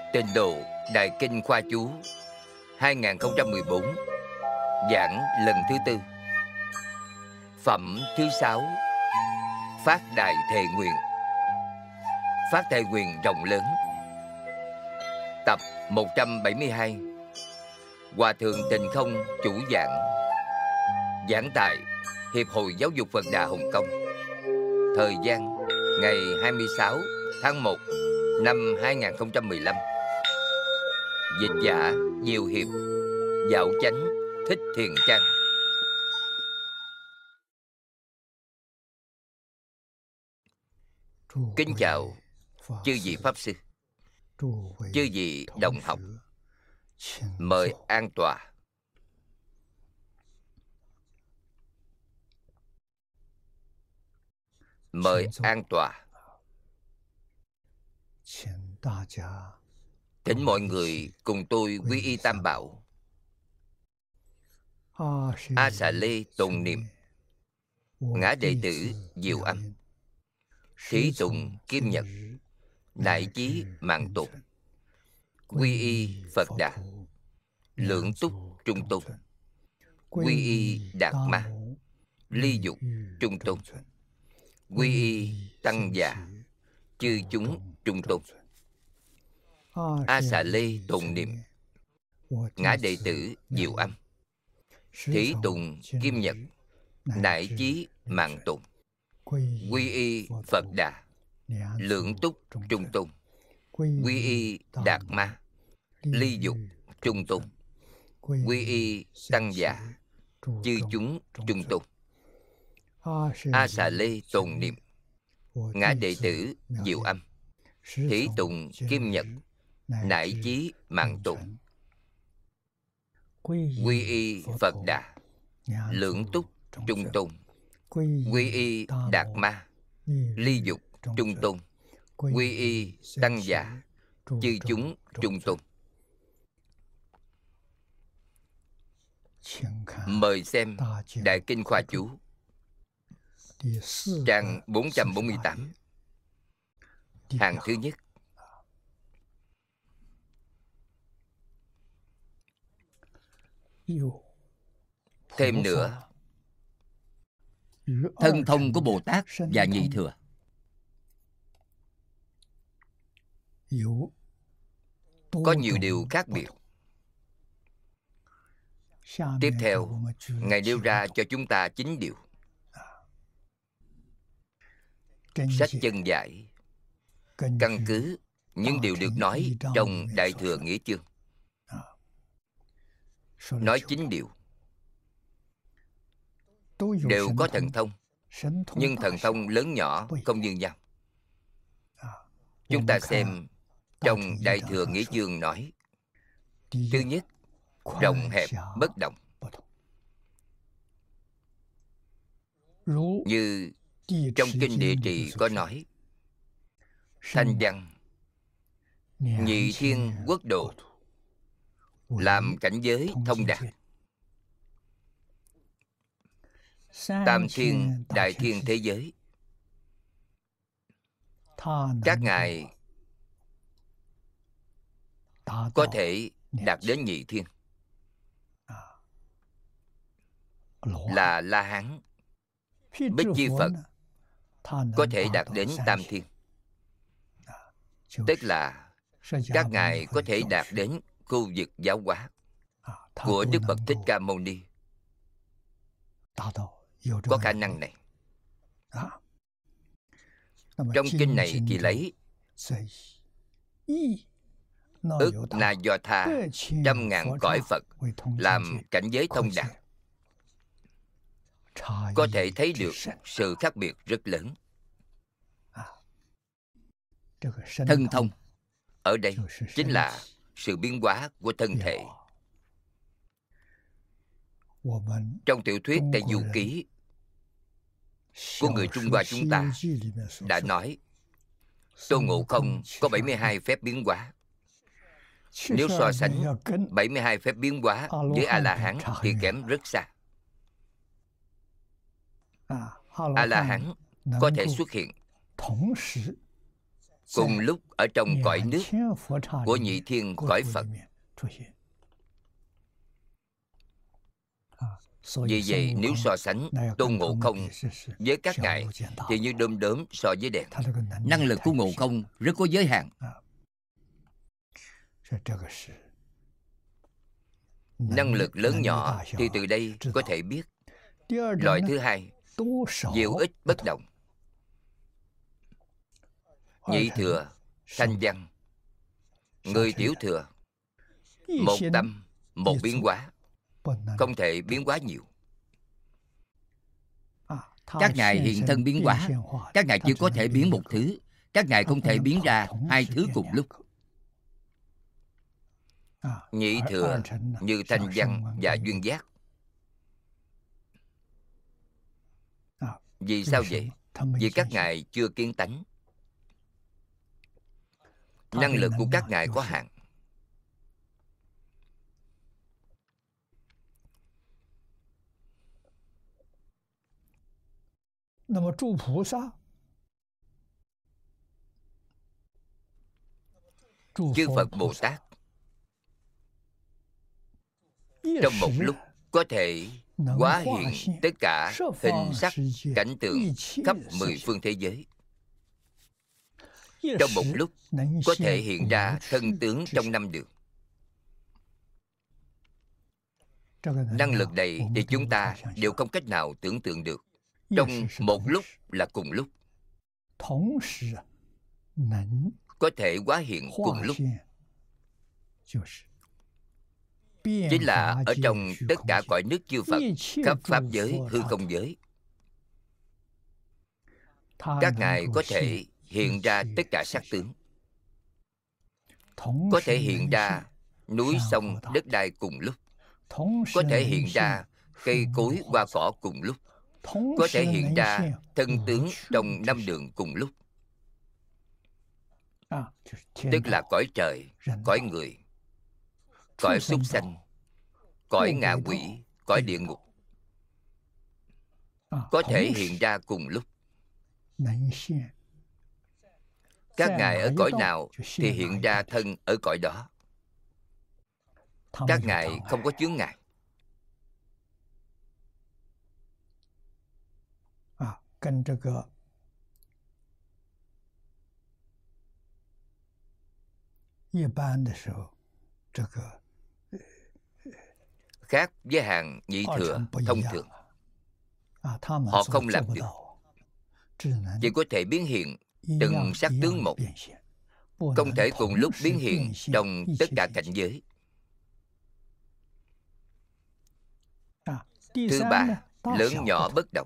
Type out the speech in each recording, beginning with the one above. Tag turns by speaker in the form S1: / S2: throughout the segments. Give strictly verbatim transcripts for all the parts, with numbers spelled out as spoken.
S1: Tịnh độ Đại Kinh Khoa Chú hai không một bốn, giảng lần thứ tư. Phẩm thứ sáu, Phát Đại Thệ Nguyện. Phát thệ nguyện rộng lớn. Tập một trăm bảy mươi hai. Hòa Thượng Tịnh Không chủ giảng. Giảng tại Hiệp hội Giáo dục Phật Đà Hồng Kông. Thời gian ngày hai mươi sáu tháng một năm hai không một lăm. Dịch giả Diệu Hiệp, Dạo Chánh, Thích Thiền Trang. Kính chào chư vị Pháp Sư, chư vị đồng học. Mời an tọa. Mời an tọa. Thỉnh mọi người cùng tôi quy y Tam Bảo. A Xà Lê tụng niệm. Ngã đệ tử Diệu Âm, Thí tùng Kim Nhật, Đại chí mạng tụng. Quy y Phật Đà, Lưỡng túc Trung tôn. Quy y Đạt Ma, Ly dục Trung tôn. Quy y Tăng già, chư chúng Trung tôn. A Xà Lê tụng niệm. Ngã đệ tử Diệu Âm, Thí tùng Kim Nhật, Đại chí mạng tụng. Quy y Phật Đà, Lưỡng túc Trung tôn. Quy y Đạt Ma, Ly dục Trung tôn. Quy y Tăng già, chư chúng Trung tôn. A Xà Lê tụng niệm. Ngã đệ tử Diệu Âm, Thí tùng Kim Nhật, Đại chí mạng tụng. Quy y Phật Đà, Lưỡng túc Trung tôn. Quy y Đạt Ma, Ly dục Trung tôn. Quy y Tăng già, chư chúng Trung tôn. Mời xem Đại Kinh Khoa Chú, trang bốn trăm bốn mươi tám, hàng thứ nhất. Thêm nữa,
S2: thân thông của Bồ Tát và Nhị Thừa
S1: có nhiều điều khác biệt. Tiếp theo, Ngài nêu ra cho chúng ta chín điều. Sách chân giải căn cứ những điều được nói trong Đại Thừa Nghĩa Chương. Nói chín điều đều có thần thông, nhưng thần thông lớn nhỏ không như nhau. Chúng ta xem trong Đại Thừa Nghĩa Chương nói. Thứ nhất, rộng hẹp bất đồng. Như trong Kinh Địa Trì có nói: Thanh văn nhị thiên quốc độ, làm cảnh giới thông đạt. Tam thiên đại thiên thế giới, các ngài có thể đạt đến nhị thiên, là La Hán. Bích Chi Phật có thể đạt đến tam thiên, tức là các ngài có thể đạt đến khu vực giáo hóa của Đức Phật Thích Ca Mâu Ni. Có khả năng này. Trong kinh này thì lấy ức na do tha trăm ngàn cõi Phật làm cảnh giới thông đạt. Có thể thấy được sự khác biệt rất lớn. Thân thông ở đây chính là sự biến hóa của thân thể. Trong tiểu thuyết Tây Du Ký của người Trung Hoa chúng ta đã nói Tôn Ngộ Không có bảy mươi hai phép biến hóa. Nếu so sánh bảy mươi hai phép biến hóa với A-la-hán thì kém rất xa. A-la-hán có thể xuất hiện cùng lúc ở trong cõi nước của nhị thiên cõi Phật. Vì vậy nếu so sánh Tôn Ngộ Không với các ngài thì như đom đóm so với đèn.
S2: Năng lực của Ngộ Không rất có giới hạn.
S1: Năng lực lớn nhỏ thì từ đây có thể biết. Loại thứ hai, nhiều ít bất đồng. Nhị thừa, thanh văn. Người tiểu thừa, một tâm, một biến hóa, không thể biến hóa nhiều.
S2: Các ngài hiện thân biến hóa, các ngài chỉ có thể biến một thứ, các ngài không thể biến ra hai thứ cùng lúc.
S1: Nhị thừa như thanh văn và duyên giác. Vì sao vậy? Vì các ngài chưa kiến tánh. Năng lực của các ngài có hạn. Chư Phật Bồ Tát trong một lúc có thể hóa hiện tất cả hình sắc cảnh tượng khắp mười phương thế giới. Trong một lúc có thể hiện ra thân tướng trong năm đường. Năng lực này thì chúng ta đều không cách nào tưởng tượng được. Trong một lúc là cùng lúc, có thể hóa hiện cùng lúc, chính là ở trong tất cả cõi nước chư Phật, khắp pháp giới, hư không giới. Các ngài có thể hiện ra tất cả sắc tướng, có thể hiện ra núi sông đất đai cùng lúc, có thể hiện ra cây cối hoa cỏ cùng lúc, có thể hiện ra thân tướng trong năm đường cùng lúc. Tức là cõi trời, cõi người, cõi súc sanh, cõi ngạ quỷ, cõi địa ngục, có thể hiện ra cùng lúc. Các ngài ở cõi nào thì hiện ra thân ở cõi đó. Các ngài không có chướng ngại. Khác với hàng nhị thừa thông thường, họ không làm được, chỉ có thể biến hiện từng sắc tướng một, không thể cùng lúc biến hiện trong tất cả cảnh giới. Thứ ba, lớn nhỏ bất đồng.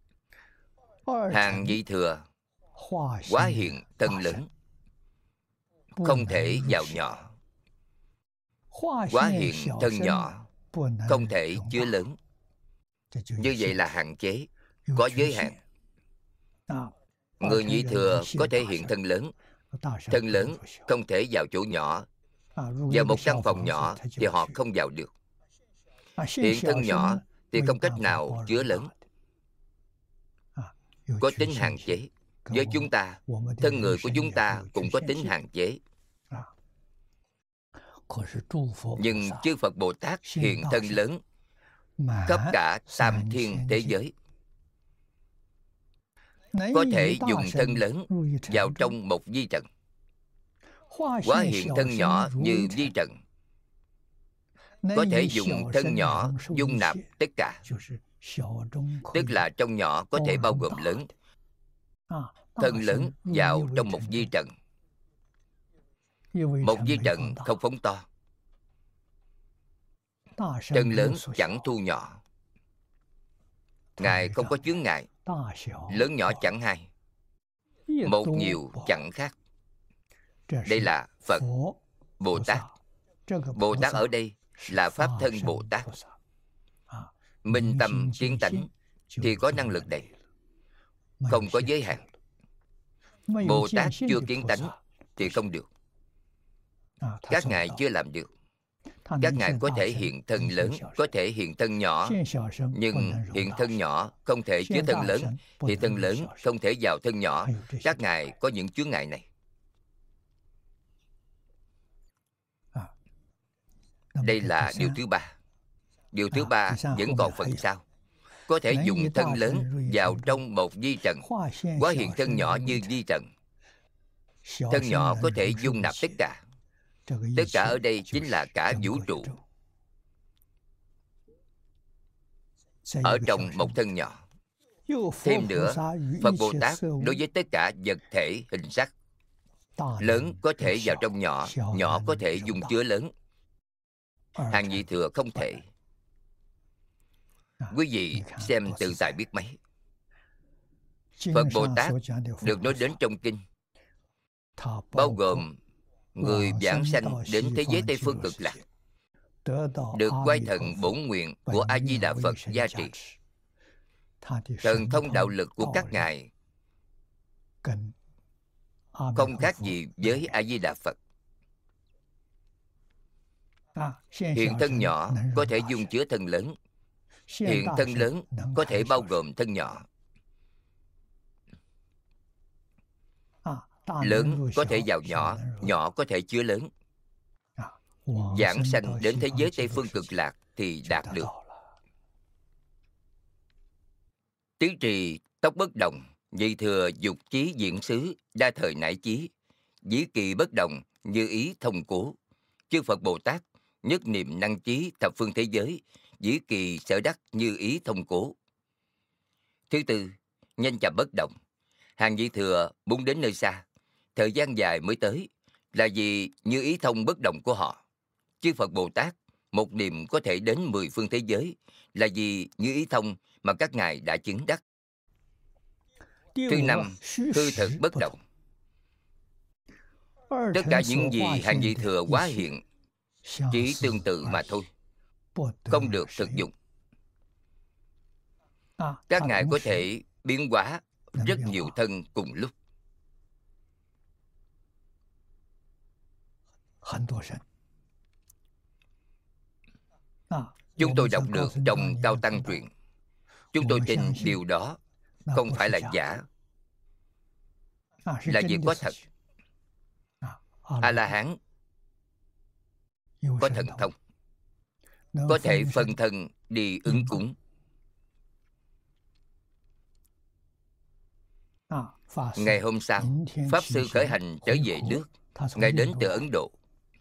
S1: Hàng nhị thừa hóa hiện thân lớn, không thể vào nhỏ. Hóa hiện thân nhỏ, không thể chứa lớn. Như vậy là hạn chế, có giới hạn. Người nhị thừa có thể hiện thân lớn. Thân lớn không thể vào chỗ nhỏ. Vào một căn phòng nhỏ thì họ không vào được. Hiện thân nhỏ thì không cách nào chứa lớn, có tính hạn chế. Với chúng ta, thân người của chúng ta cũng có tính hạn chế. Nhưng chư Phật Bồ Tát hiện thân lớn khắp cả tam thiên thế giới, có thể dùng thân lớn vào trong một vi trần, hóa hiện thân nhỏ như vi trần, có thể dùng thân nhỏ dung nạp tất cả. Tức là trong nhỏ có thể bao gồm lớn. Thân lớn vào trong một vi trần. Một vi trần không phóng to, thân lớn chẳng thu nhỏ. Ngài không có chướng ngại. Lớn nhỏ chẳng hai, một nhiều chẳng khác. Đây là Phật Bồ Tát. Bồ Tát ở đây là Pháp thân Bồ Tát. Minh tâm kiến tánh thì có năng lực này, không có giới hạn. Bồ Tát chưa kiến tánh thì không được. Các ngài chưa làm được. Các ngài có thể hiện thân lớn, có thể hiện thân nhỏ. Nhưng hiện thân nhỏ không thể chứa thân lớn, thì thân lớn không thể vào thân nhỏ. Các ngài có những chướng ngại này. Đây là điều thứ ba. Điều thứ ba vẫn còn phần sau. Có thể dùng thân lớn vào trong một vi trần, hóa hiện thân nhỏ như vi trần. Thân nhỏ có thể dung nạp tất cả. Tất cả ở đây chính là cả vũ trụ, ở trong một thân nhỏ. Thêm nữa, Phật Bồ Tát đối với tất cả vật thể hình sắc, lớn có thể vào trong nhỏ, nhỏ có thể dung chứa lớn. Hàng nhị thừa không thể. Quý vị xem tự tại biết mấy. Phật Bồ Tát được nói đến trong kinh, bao gồm người vãng sanh đến thế giới Tây Phương Cực Lạc, được quay thần bổn nguyện của A Di Đà Phật gia trì. Thần thông đạo lực của các ngài không khác gì với A Di Đà Phật. Hiện thân nhỏ có thể dung chứa thân lớn. Hiện thân lớn có thể bao gồm thân nhỏ. Lớn có thể vào nhỏ, nhỏ có thể chứa lớn. Vãng sanh đến thế giới Tây Phương Cực Lạc thì đạt được. Tứ trì tốc bất đồng, nhị thừa dục chí diễn xứ, đa thời nải chí, dĩ kỳ bất đồng, như ý thông cố. Chư Phật Bồ Tát nhất niệm năng chí thập phương thế giới, dĩ kỳ sở đắc như ý thông cố. Thứ tư, nhanh chậm bất động. Hàng nhị thừa muốn đến nơi xa, thời gian dài mới tới, là vì như ý thông bất động của họ. Chư Phật Bồ Tát một niệm có thể đến mười phương thế giới, là vì như ý thông mà các ngài đã chứng đắc. Thứ năm, hư thực bất động. Tất cả những gì hàng nhị thừa hóa hiện chỉ tương tự mà thôi, không được thực dụng. Các ngài có thể biến hóa rất nhiều thân cùng lúc. Chúng tôi đọc được trong Cao Tăng truyện. Chúng tôi tin điều đó không phải là giả, là việc có thật. A-la-hán có thần thông, có thể phân thân đi ứng cúng. Ngày hôm sau, Pháp Sư khởi hành trở về nước. Ngài đến từ Ấn Độ.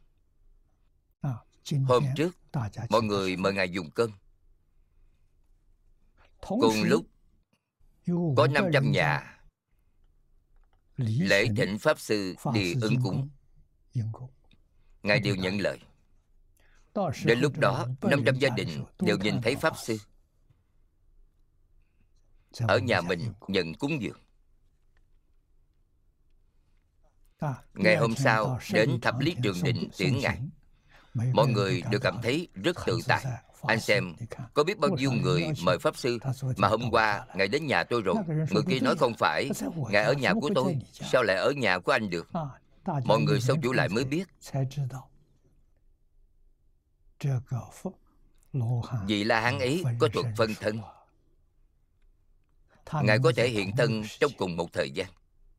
S1: Hôm trước, mọi người mời Ngài dùng cơm. Cùng lúc, có năm trăm nhà lễ thỉnh Pháp Sư đi ứng cúng. Ngài đều nhận lời. Đến lúc đó, năm trăm gia đình đều nhìn thấy Pháp Sư ở nhà mình nhận cúng dường. Ngày hôm sau, đến Thập Lý Trường Định tiễn Ngài. Mọi người đều cảm thấy rất tự tại. Anh xem, có biết bao nhiêu người mời Pháp Sư, mà hôm qua Ngài đến nhà tôi rồi. Người kia nói không phải, Ngài ở nhà của tôi, sao lại ở nhà của anh được? Mọi người sau chủ lại mới biết, vị La Hán ấy có thuật phân thân. Ngài có thể hiện thân trong cùng một thời gian,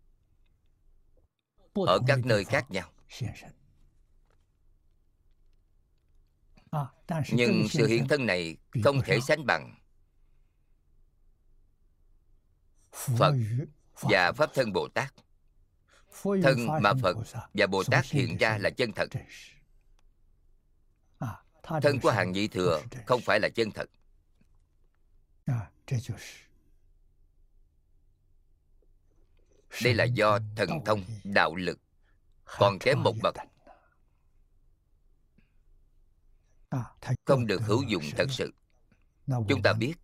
S1: ở các nơi khác nhau. Nhưng sự hiện thân này không thể sánh bằng Phật và Pháp Thân Bồ Tát. Thân mà Phật và Bồ Tát hiện ra là chân thật. Thân của hàng nhị thừa không phải là chân thật. Đây là do thần thông, đạo lực còn kém một bậc, không được hữu dụng thật sự. Chúng ta biết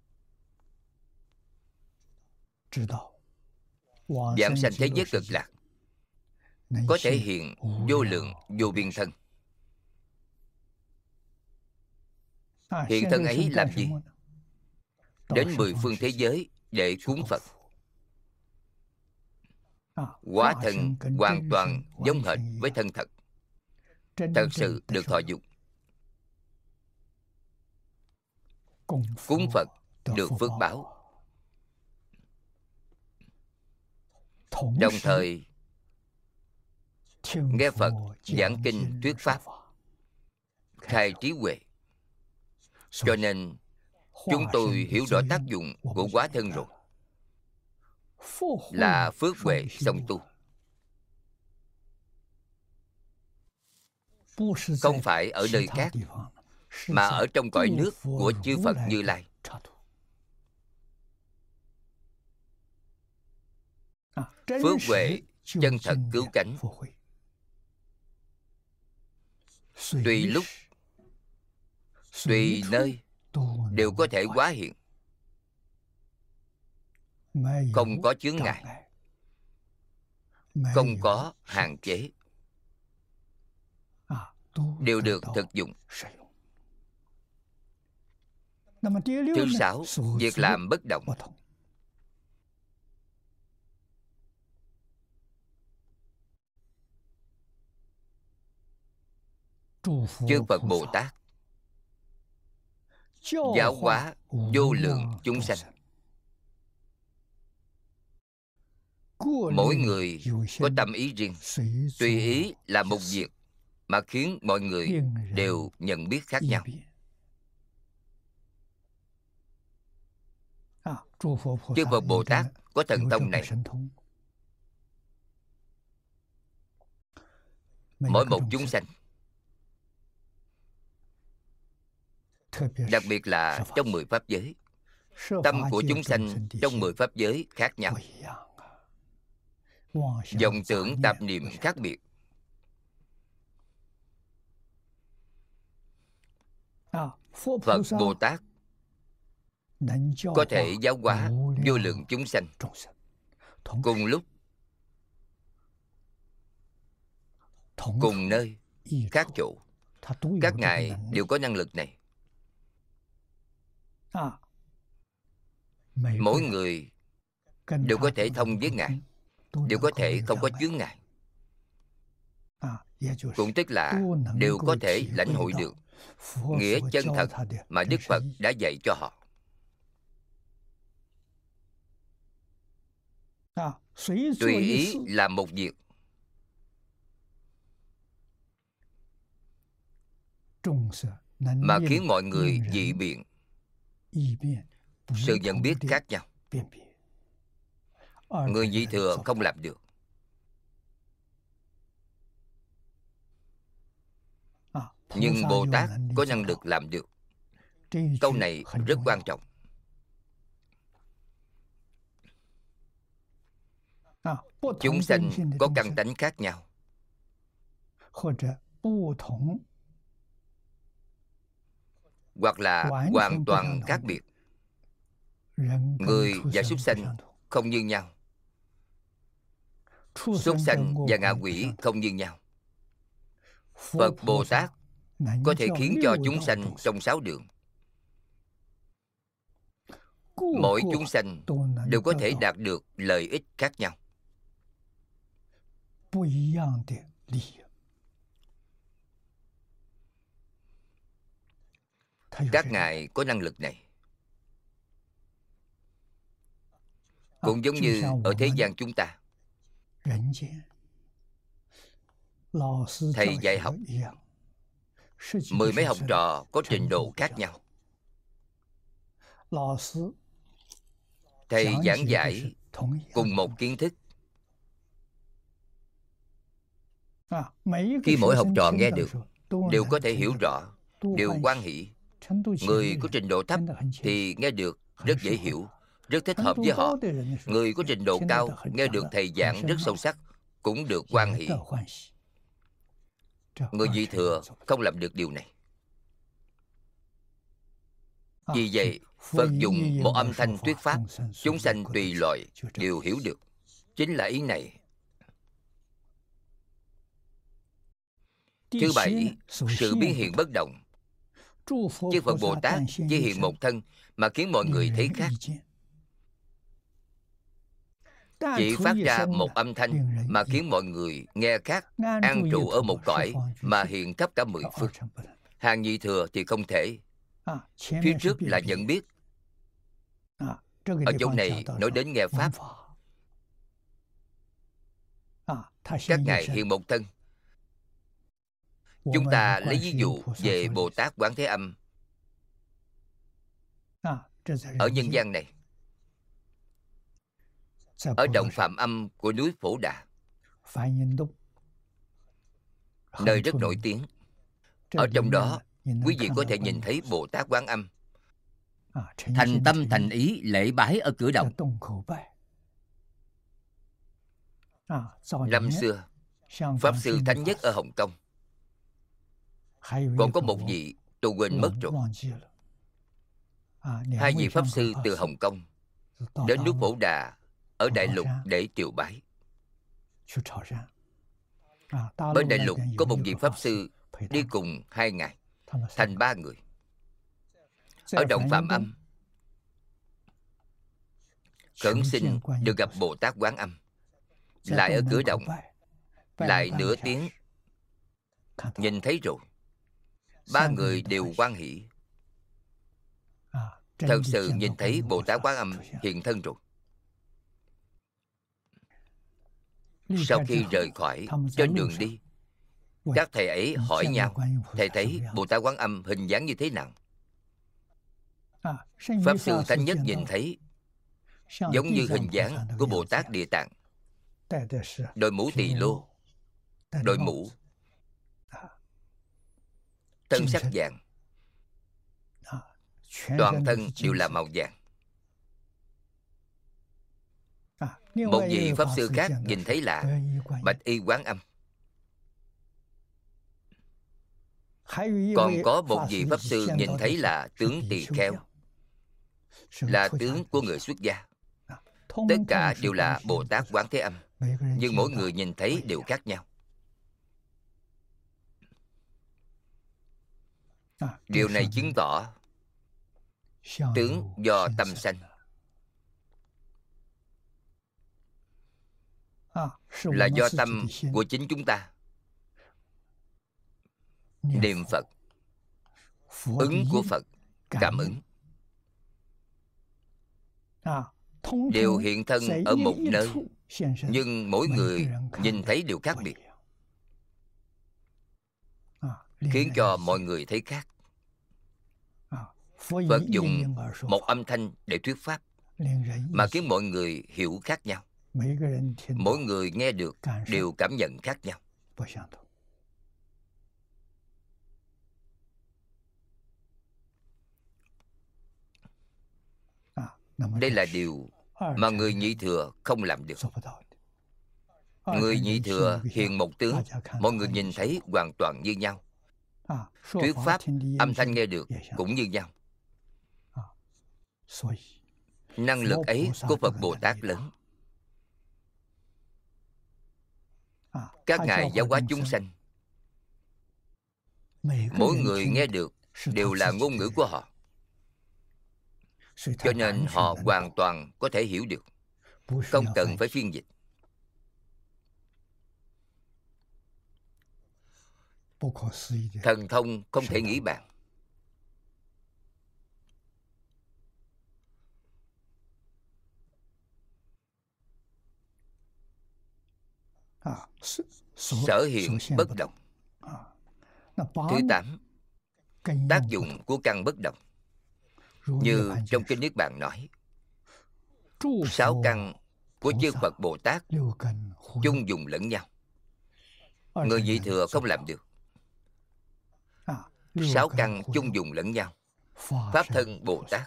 S1: vãng sanh thế giới Cực Lạc có thể hiện vô lượng vô biên thân. Hiện thân ấy làm gì? Đến mười phương thế giới để cúng Phật. Hóa thân hoàn toàn giống hệt với thân thật, thật sự được thọ dụng. Cúng Phật được phước báo, đồng thời nghe Phật giảng kinh thuyết pháp, khai trí huệ. Cho nên chúng tôi hiểu rõ tác dụng của hóa thân rồi, là phước huệ song tu, không phải ở nơi khác, mà ở trong cõi nước của chư Phật Như Lai. Phước huệ chân thật cứu cánh, tùy lúc tùy nơi đều có thể hóa hiện, không có chướng ngại, không có hạn chế, đều được thực dụng. Thứ sáu, việc làm bất động. Chư Phật Bồ Tát giáo hóa vô lượng chúng sanh. Mỗi người có tâm ý riêng, tùy ý làm một việc mà khiến mọi người đều nhận biết khác nhau. Chư Phật Bồ Tát có thần thông này. Mỗi một chúng sanh, đặc biệt là trong mười pháp giới, tâm của chúng sanh trong mười pháp giới khác nhau, vọng tưởng tạp niệm khác biệt. Phật Bồ Tát có thể giáo hóa vô lượng chúng sanh cùng lúc, cùng nơi, khác chỗ. Các ngài đều có năng lực này. Mỗi người đều có thể thông với ngài, đều có thể không có chướng ngại, cũng tức là đều có thể lãnh hội được nghĩa chân thật mà Đức Phật đã dạy cho họ. Tùy ý làm một việc, mà khiến mọi người dị biện, sự nhận biết khác nhau. Người nhị thừa không làm được. Nhưng Bồ Tát có năng lực làm được. Câu này rất quan trọng. Chúng sanh có căn tánh khác nhau, hoặc là hoàn toàn khác biệt. Người và súc sanh không như nhau, súc sanh và ngạ quỷ không như nhau. Phật Bồ Tát có thể khiến cho chúng sanh trong sáu đường, mỗi chúng sanh đều có thể đạt được lợi ích khác nhau. Các ngài có năng lực này. Cũng giống như ở thế gian chúng ta, thầy dạy học, mười mấy học trò có trình độ khác nhau. Thầy giảng giải cùng một kiến thức, khi mỗi học trò nghe được đều có thể hiểu rõ, đều hoan hỷ. Người có trình độ thấp thì nghe được rất dễ hiểu, rất thích hợp với họ. Người có trình độ cao nghe được thầy giảng rất sâu sắc, cũng được hoan hỷ. Người dị thừa không làm được điều này. Vì vậy, Phật dùng một âm thanh thuyết pháp, chúng sanh tùy loại đều hiểu được. Chính là ý này. Thứ bảy, sự biến hiện bất động. Chư Phật Bồ Tát chỉ hiện một thân mà khiến mọi người thấy khác. Chỉ phát ra một âm thanh mà khiến mọi người nghe khác, an trụ ở một cõi mà hiện khắp cả mười phương. Hàng nhị thừa thì không thể. Phía trước là nhận biết. Ở chỗ này nói đến nghe pháp. Các ngài hiện một thân, Chúng ta lấy ví dụ về Bồ Tát Quán Thế Âm ở nhân gian này, ở động Phạm Âm của núi Phổ Đà, nơi rất nổi tiếng. Ở trong đó, quý vị có thể nhìn thấy Bồ Tát Quán Âm
S2: thành tâm thành ý lễ bái ở cửa động.
S1: Năm xưa, Pháp Sư Thánh Nhất ở Hồng Kông, còn có một vị tôi quên mất rồi. Hai vị Pháp Sư từ Hồng Kông đến núi Phổ Đà ở Đại Lục để triều bái. Bên Đại Lục có một vị Pháp Sư đi cùng hai ngày, thành ba người. Ở động Phạm Âm khẩn xin được gặp Bồ Tát Quán Âm. Lại ở cửa động, lại nửa tiếng nhìn thấy rồi. Ba người đều hoan hỷ, thật sự nhìn thấy Bồ Tát Quán Âm hiện thân rồi. Sau khi rời khỏi, trên đường đi, các thầy ấy hỏi nhau, thầy thấy Bồ Tát Quán Âm hình dáng như thế nào? Pháp Sư Thánh Nhất nhìn thấy giống như hình dáng của Bồ Tát Địa Tạng, đội mũ tỳ lô, đội mũ, thân sắc vàng, toàn thân đều là màu vàng. Một vị Pháp Sư khác nhìn thấy là Bạch Y Quán Âm. Còn có một vị Pháp Sư nhìn thấy là tướng tỳ kheo, là tướng của người xuất gia. Tất cả đều là Bồ Tát Quán Thế Âm, nhưng mỗi người nhìn thấy đều khác nhau. Điều này chứng tỏ tướng do tâm sanh, là do tâm của chính chúng ta. Niệm Phật, ứng của Phật, cảm ứng đều hiện thân ở một nơi, nhưng mỗi người nhìn thấy đều khác biệt, khiến cho mọi người thấy khác. Phật dùng một âm thanh để thuyết pháp, mà khiến mọi người hiểu khác nhau. Mỗi người nghe được đều cảm nhận khác nhau. Đây là điều mà người nhị thừa không làm được. Người nhị thừa hiện một tướng, mọi người nhìn thấy hoàn toàn như nhau. Thuyết pháp, âm thanh nghe được cũng như nhau. Năng lực ấy của Phật Bồ Tát lớn. Các ngài giáo hóa chúng sanh, mỗi người nghe được đều là ngôn ngữ của họ, cho nên họ hoàn toàn có thể hiểu được, không cần phải phiên dịch. Thần thông không thể nghĩ bàn. Sở hiện bất động. Thứ tám, tác dụng của căn bất động. Như trong Kinh Niết Bàn nói, sáu căn của chư Phật Bồ Tát chung dùng lẫn nhau. Người nhị thừa không làm được. Sáu căn chung dùng lẫn nhau. Pháp thân Bồ Tát,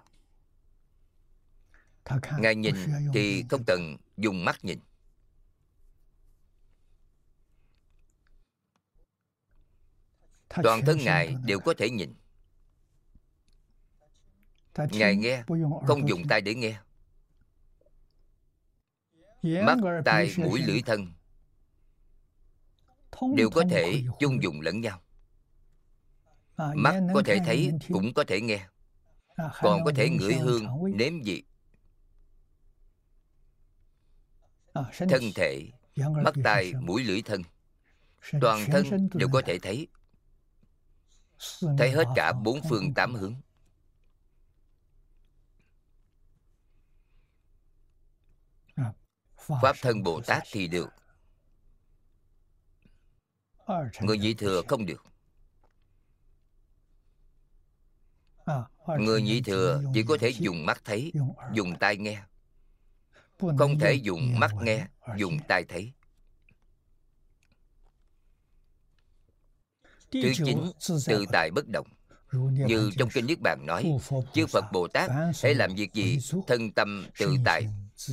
S1: ngài nhìn thì không cần dùng mắt nhìn. Toàn thân ngài đều có thể nhìn. Ngài nghe, không dùng tai để nghe. Mắt, tai, mũi, lưỡi, thân đều có thể chung dùng lẫn nhau. Mắt có thể thấy, cũng có thể nghe, còn có thể ngửi hương, nếm vị. Thân thể, mắt, tai, mũi, lưỡi, thân, toàn thân đều có thể thấy. Thấy hết cả bốn phương tám hướng. Pháp thân Bồ Tát thì được, người nhị thừa không được. Người nhị thừa chỉ có thể dùng mắt thấy, dùng tai nghe, không thể dùng mắt nghe, dùng tai thấy. Thứ chín, tự tại bất động. Như trong Kinh Niết Bàn nói, chư Phật Bồ Tát hãy làm việc gì, thân tâm tự tại,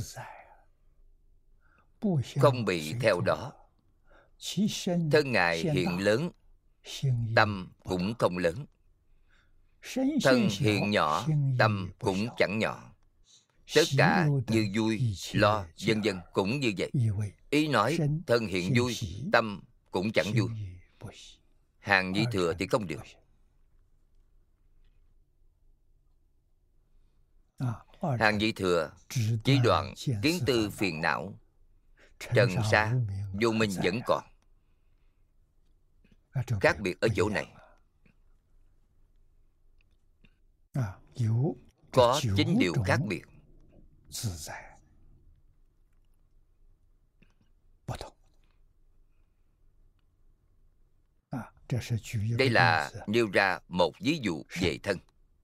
S1: không bị theo đó. Thân Ngài hiện lớn, tâm cũng không lớn. Thân hiện nhỏ, tâm cũng chẳng nhỏ. Tất cả như vui, lo, vân vân cũng như vậy. Ý nói thân hiện vui, tâm cũng chẳng vui. Hàng nhị thừa thì không được. Hàng nhị thừa chỉ đoạn kiến tư phiền não, trần sa vô minh vẫn còn. Khác biệt ở chỗ này. Có chín điều khác biệt. Đây là nêu ra một ví dụ về thân.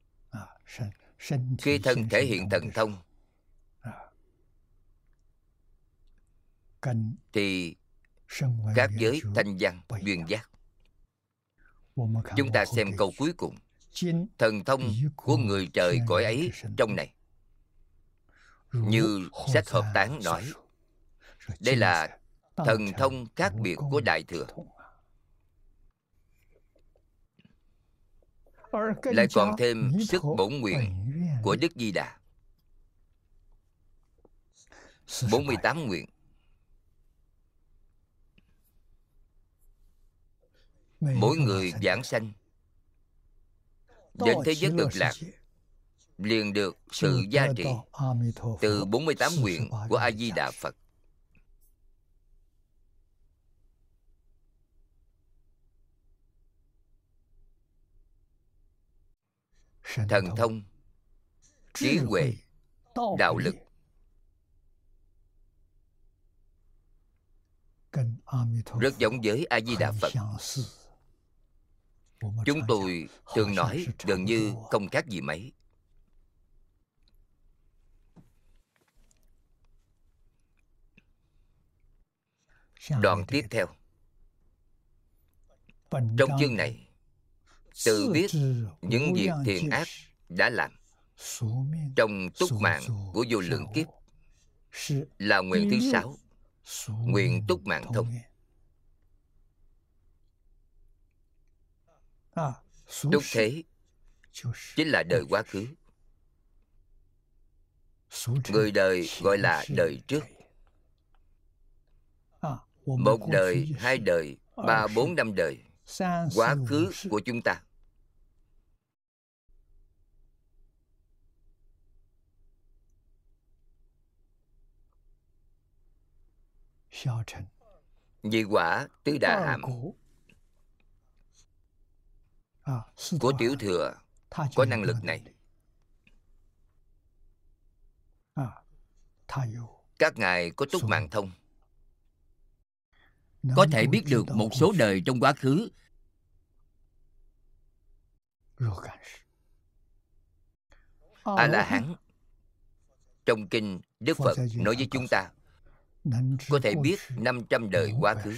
S1: Khi thân thể hiện thần thông thì các giới thanh văn duyên giác. Chúng ta xem câu cuối cùng. Thần thông của người trời cõi ấy trong này, như sách Hợp Tán nói, đây là thần thông khác biệt của Đại Thừa. Lại còn thêm sức bổn nguyện của Đức Di Đà. bốn mươi tám nguyện. Mỗi người giảng sanh đến thế giới cực lạc liền được sự gia trị từ bốn mươi tám nguyện của A Di Đà Phật. Thần thông, trí huệ, đạo lực rất giống với A Di Đà Phật. Chúng tôi thường nói gần như không khác gì mấy. Đoạn tiếp theo trong chương này tự biết những việc thiện ác đã làm trong túc mạng của vô lượng kiếp, là nguyện thứ sáu, nguyện túc mạng thông. Túc thế chính là đời quá khứ. Người đời gọi là đời trước. Một đời, hai đời, ba, bốn, năm đời quá khứ của chúng ta. Vì quả tứ đà hàm của tiểu thừa có năng lực này. Các ngài có túc mạng thông,
S2: có thể biết được một số đời trong quá khứ.
S1: A La Hán trong kinh Đức Phật nói với chúng ta có thể biết năm trăm đời quá khứ.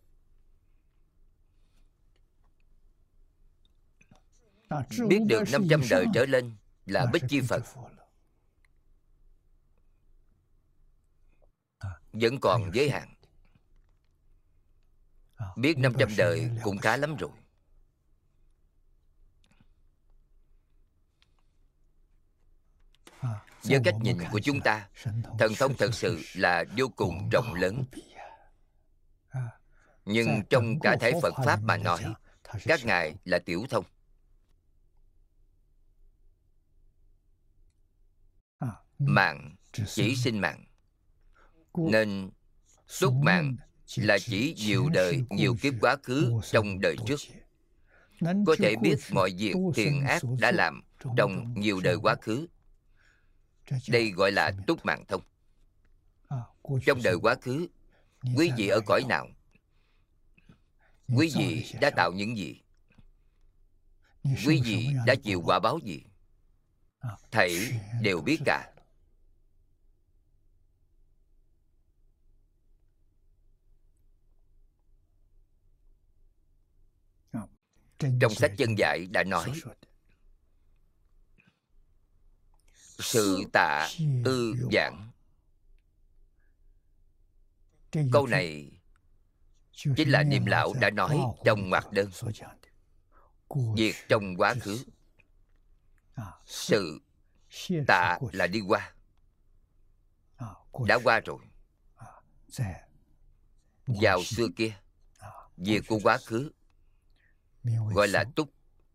S1: Biết được năm trăm đời trở lên là Bích Chi Phật. Vẫn còn giới hạn. Biết năm trăm đời cũng khá lắm rồi. Với cách nhìn của chúng ta, thần thông thật sự là vô cùng rộng lớn. Nhưng trong cả thể Phật Pháp mà nói, các ngài là tiểu thông. Mạng chỉ sinh mạng, nên túc mạng là chỉ nhiều đời, nhiều kiếp quá khứ trong đời trước. Có thể biết mọi việc thiện ác đã làm trong nhiều đời quá khứ. Đây gọi là túc mạng thông. Trong đời quá khứ, quý vị ở cõi nào? Quý vị đã tạo những gì? Quý vị đã chịu quả báo gì? thảy đều biết cả. Trong sách Chân Giải đã nói, sự tạ ư giảng. Câu này chính là Niệm Lão đã nói trong ngoặc đơn. Việc trong quá khứ, sự tạ là đi qua, đã qua rồi. Vào xưa kia, việc của quá khứ gọi là túc.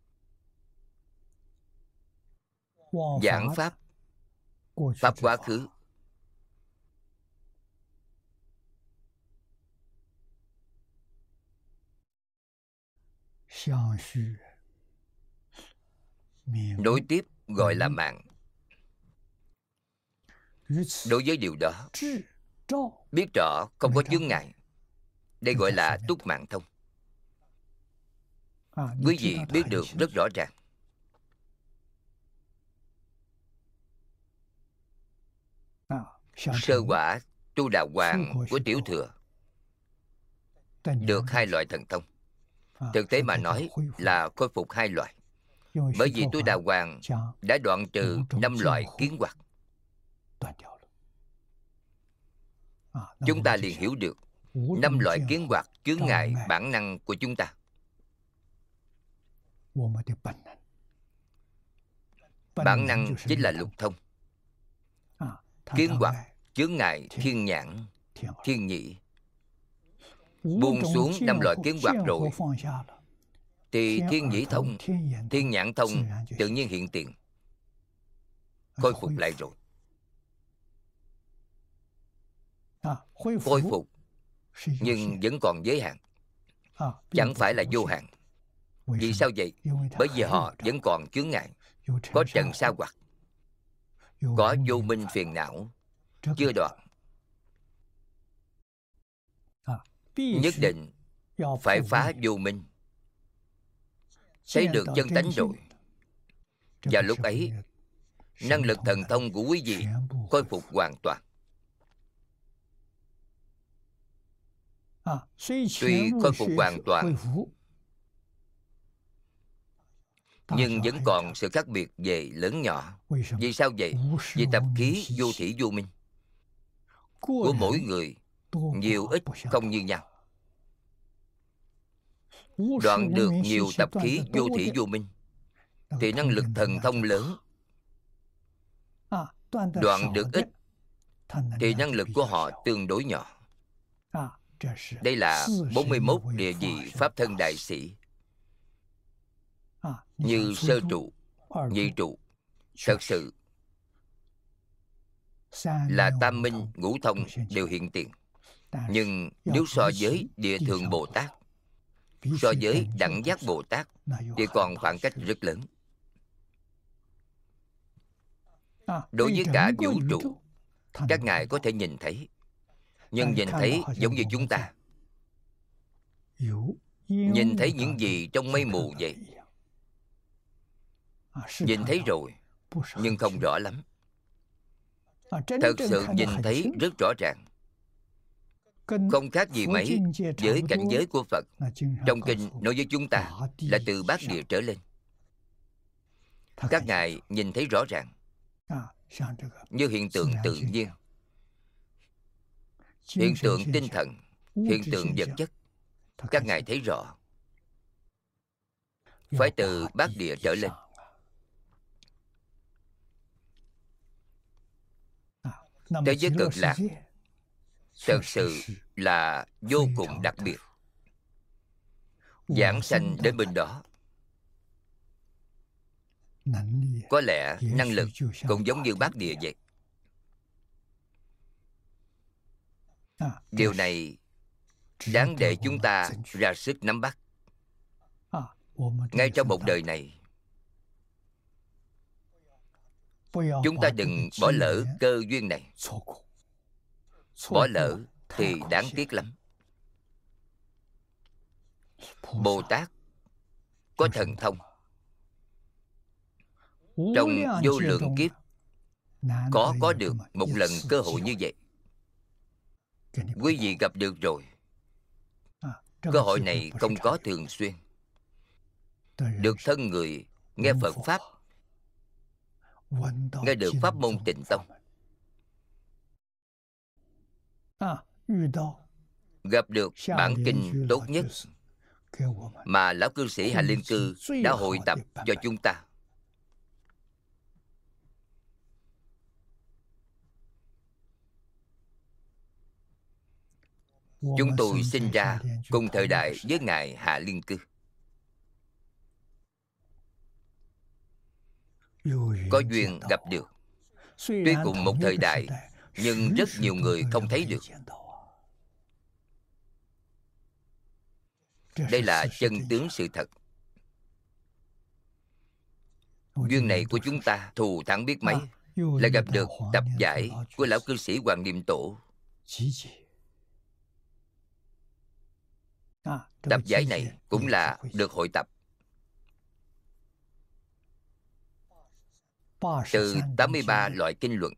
S1: Giảng pháp, pháp quá khứ. Nối tiếp gọi là mạng. Đối với điều đó, biết rõ không có chướng ngại, đây gọi là túc mạng thông. Quý vị biết được rất rõ ràng. Sơ quả tu đạo hoàng của Tiểu Thừa được hai loại thần thông. Thực tế mà nói là khôi phục hai loại. Bởi vì tu đạo hoàng đã đoạn trừ năm loại kiến hoặc. Chúng ta liền hiểu được năm loại kiến hoặc chướng ngại bản năng của chúng ta. Bản năng chính là lục thông. Kiến hoặc chướng ngại thiên nhãn, thiên nhĩ. Buông xuống năm loại kiến hoặc rồi thì thiên nhĩ thông, thiên nhãn thông tự nhiên hiện tiền, khôi phục lại rồi. Khôi phục nhưng vẫn còn giới hạn, chẳng phải là vô hạn. Vì sao vậy? Bởi vì họ vẫn còn chướng ngại, có trần sa hoặc, có vô minh phiền não chưa đoạn. Nhất định phải phá vô minh, thấy được chân tánh rồi. Và lúc ấy, năng lực thần thông của quý vị khôi phục hoàn toàn. Tuy khôi phục hoàn toàn, nhưng vẫn còn sự khác biệt về lớn nhỏ. Vì sao vậy? Vì tập khí vô thỉ vô minh của mỗi người nhiều ít không như nhau. Đoạn được nhiều tập khí vô thỉ vô minh thì năng lực thần thông lớn. Đoạn được ít thì năng lực của họ tương đối nhỏ. Đây là bốn mươi mốt địa vị Pháp thân đại sĩ. Như sơ trụ, nhị trụ, thật sự là tam minh ngũ thông đều hiện tiền. Nhưng nếu so với Địa Thượng Bồ Tát, so với Đẳng Giác Bồ Tát thì còn khoảng cách rất lớn. Đối với cả vũ trụ, các ngài có thể nhìn thấy, nhưng nhìn thấy giống như chúng ta nhìn thấy những gì trong mây mù vậy. Nhìn thấy rồi nhưng không rõ lắm. Thật sự nhìn thấy rất rõ ràng, không khác gì mấy với cảnh giới của Phật. Trong kinh nói với chúng ta là từ bát địa trở lên. Các ngài nhìn thấy rõ ràng, như hiện tượng tự nhiên, hiện tượng tinh thần, hiện tượng vật chất. Các ngài thấy rõ, phải từ bát địa trở lên. Thế giới cực lạc thật sự là vô cùng đặc biệt. Giảng sanh đến bên đó, có lẽ năng lực cũng giống như bát địa vậy. Điều này đáng để chúng ta ra sức nắm bắt. Ngay trong một đời này, chúng ta đừng bỏ lỡ cơ duyên này. Bỏ lỡ thì đáng tiếc lắm. Bồ Tát có thần thông, trong vô lượng kiếp có có được một lần cơ hội như vậy. Quý vị gặp được rồi. Cơ hội này không có thường xuyên. Được thân người nghe Phật Pháp, nghe được Pháp môn Tịnh Tông, gặp được bản kinh tốt nhất mà Lão Cư Sĩ Hạnh Liên Cư đã hội tập cho chúng ta. Chúng tôi sinh ra cùng thời đại với Ngài Hạ Liên Cư. Có duyên gặp được. Tuy cùng một thời đại, nhưng rất nhiều người không thấy được. Đây là chân tướng sự thật. Duyên này của chúng ta thù thắng biết mấy, lại gặp được tập giải của Lão Cư Sĩ Hoàng Niệm Tổ. Tập giải này cũng là được hội tập từ tám mươi ba loại kinh luận,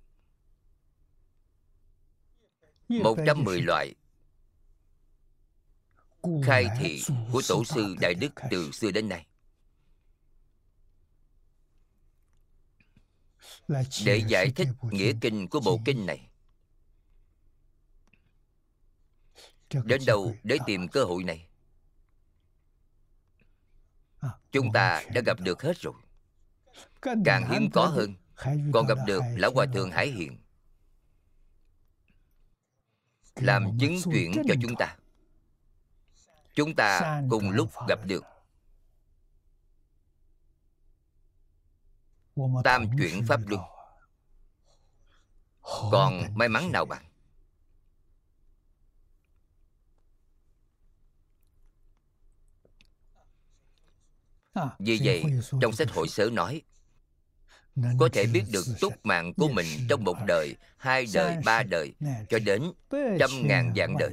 S1: một trăm mười loại khai thị của Tổ sư Đại Đức từ xưa đến nay, để giải thích nghĩa kinh của bộ kinh này. Đến đâu để tìm cơ hội này? Chúng ta đã gặp được hết rồi. Càng hiếm có hơn, còn gặp được Lão Hòa Thượng Hải Hiền làm chứng chuyển cho chúng ta. Chúng ta cùng lúc gặp được tam chuyển pháp luân. Còn may mắn nào bằng? Vì vậy, trong sách Hội Sớ nói, có thể biết được túc mạng của mình trong một đời, hai đời, ba đời, cho đến trăm ngàn vạn đời.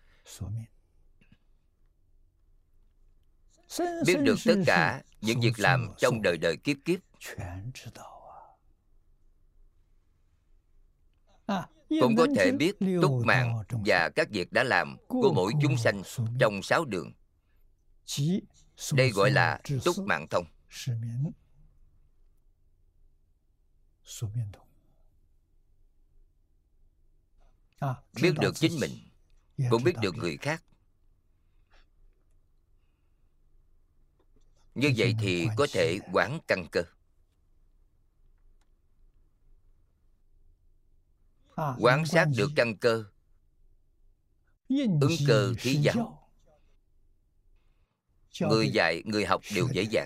S1: Biết được tất cả những việc làm trong đời đời kiếp kiếp. Cũng có thể biết túc mạng và các việc đã làm của mỗi chúng sanh trong sáu đường. Đây gọi là túc mạng thông. Biết được chính mình, cũng biết được người khác. Như vậy thì có thể quán căn cơ. Quán sát được căn cơ, ứng cơ thí giáo. Người dạy, người học đều dễ dàng.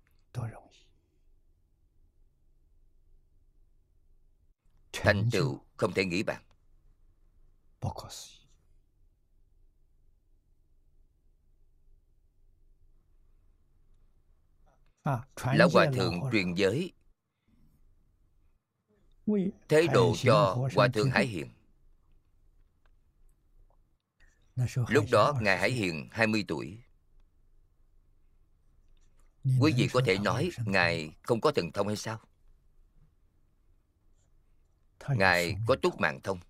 S1: Thành tựu không thể nghĩ bàn. Lão Hòa Thượng truyền giới thế độ cho Hòa Thượng Hải Hiền. Lúc đó Ngài Hải Hiền hai mươi tuổi. Quý vị có thể nói Ngài không có thần thông hay sao? Ngài có túc mạng thông.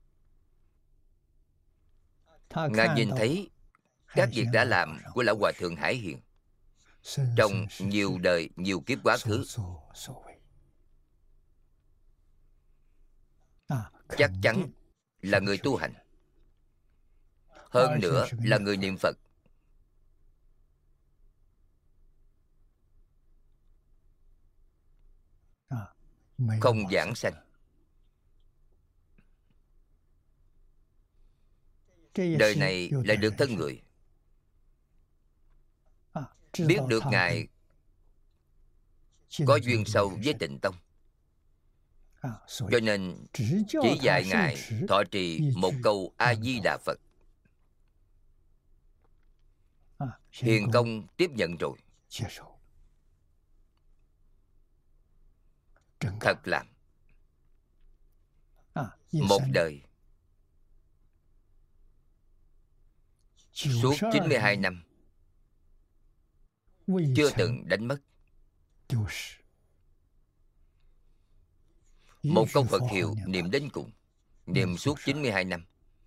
S1: Ngài nhìn thấy các việc đã làm của Lão Hòa Thượng Hải Hiền trong nhiều đời, nhiều kiếp quá khứ. Chắc chắn là người tu hành. Hơn nữa là người niệm Phật. Không giảng sanh. Đời này lại được thân người. Biết được Ngài có duyên sâu với Tịnh Tông, cho nên chỉ dạy Ngài thọ trì một câu A-di-đà Phật. Hiền công tiếp nhận rồi. Thật làm. Một đời, suốt chín mươi hai năm, chưa từng đánh mất. Một câu Phật hiệu niệm đến cùng, niệm suốt chín mươi hai năm.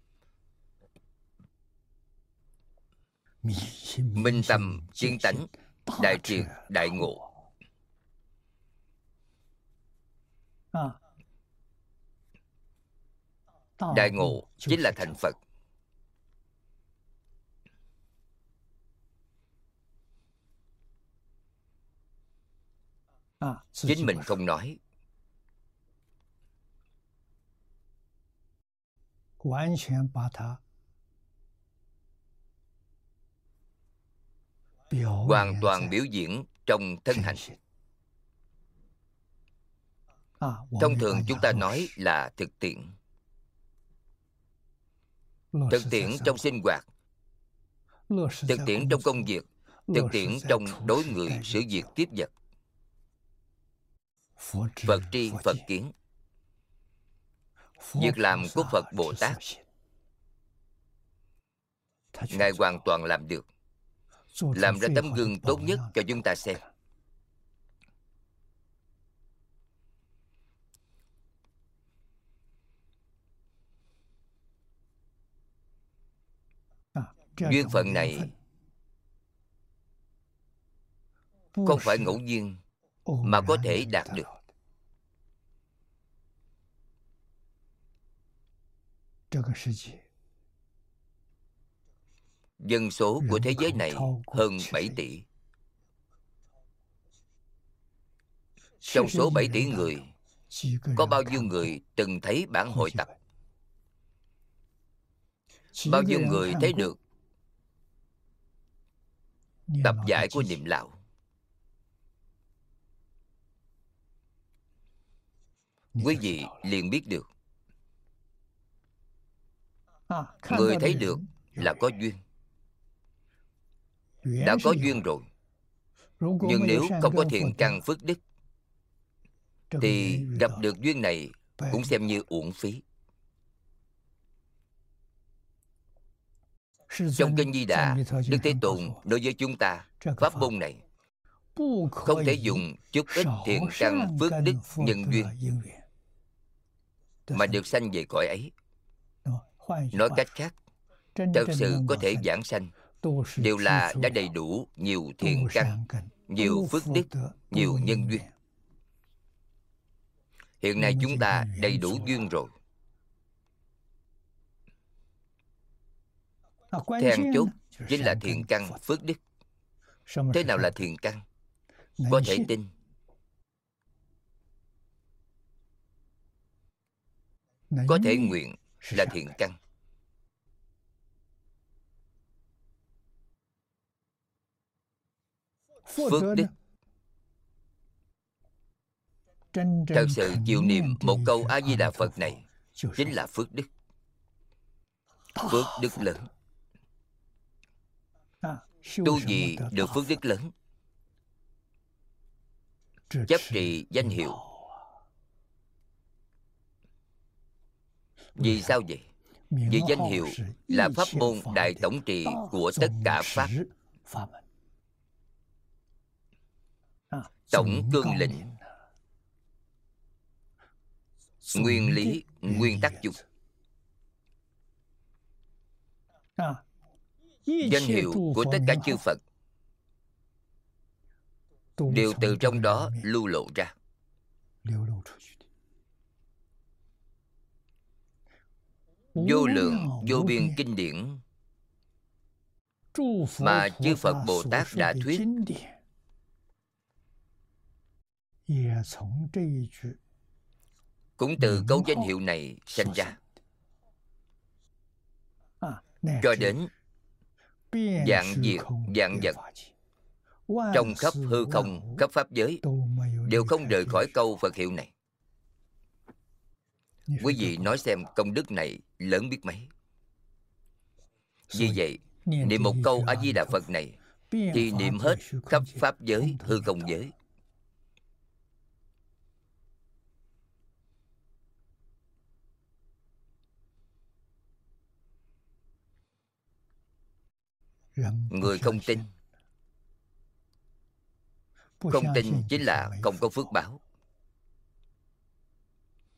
S1: Minh tâm kiến tánh, đại triệt đại ngộ. Đại ngộ chính là thành Phật. Chính mình không nói, hoàn toàn biểu diễn trong thân hành. Thông thường chúng ta nói là thực tiễn. Thực tiễn trong sinh hoạt, thực tiễn trong công việc, thực tiễn trong đối người xử việc tiếp vật. Phật tri Phật kiến. Việc làm của Phật Bồ Tát, Ngài hoàn toàn làm được, làm ra tấm gương tốt nhất cho chúng ta xem. Duyên phận này không phải ngẫu nhiên mà có thể đạt được. Dân số của thế giới này hơn bảy tỷ. Trong số bảy tỷ người, có bao nhiêu người từng thấy bản hội tập? Bao nhiêu người thấy được tập giải của Niệm Lão? Quý vị liền biết được. Người thấy được là có duyên, đã có duyên rồi. Nhưng nếu không có thiện căn phước đức thì gặp được duyên này cũng xem như uổng phí. Trong Kinh Di Đà, Đức Thế Tôn đối với chúng ta, pháp môn này không thể dùng chút ít thiện căn phước đức nhân duyên mà được sanh về cõi ấy. Nói cách khác, thật sự có thể giảng sanh đều là đã đầy đủ nhiều thiện căn, nhiều phước đức, nhiều nhân duyên. Hiện nay chúng ta đầy đủ duyên rồi. Then chốt chính là thiện căn phước đức. Thế nào là thiện căn? Có thể tin, có thể nguyện là thiện căn. Phước đức, thật sự chịu niệm một câu A Di Đà Phật này chính là phước đức. Phước đức lớn. Tu gì được phước đức lớn? Chấp trì danh hiệu. Vì sao vậy? Vì danh hiệu là pháp môn đại tổng trì của tất cả pháp. Tổng cương lĩnh, nguyên lý, nguyên tắc chung. Danh hiệu của tất cả chư Phật đều từ trong đó lưu lộ ra. Vô lượng, vô biên kinh điển mà chư Phật Bồ Tát đã thuyết cũng từ câu danh hiệu này sinh ra. Cho đến vạn diệt, vạn vật, trong khắp hư không, khắp pháp giới đều không rời khỏi câu Phật hiệu này. Quý vị nói xem công đức này lớn biết mấy. Vì vậy, niệm một câu A Di Đà Phật này thì niệm hết khắp pháp giới, hư không giới. Người không tin, không tin chính là không có phước báo.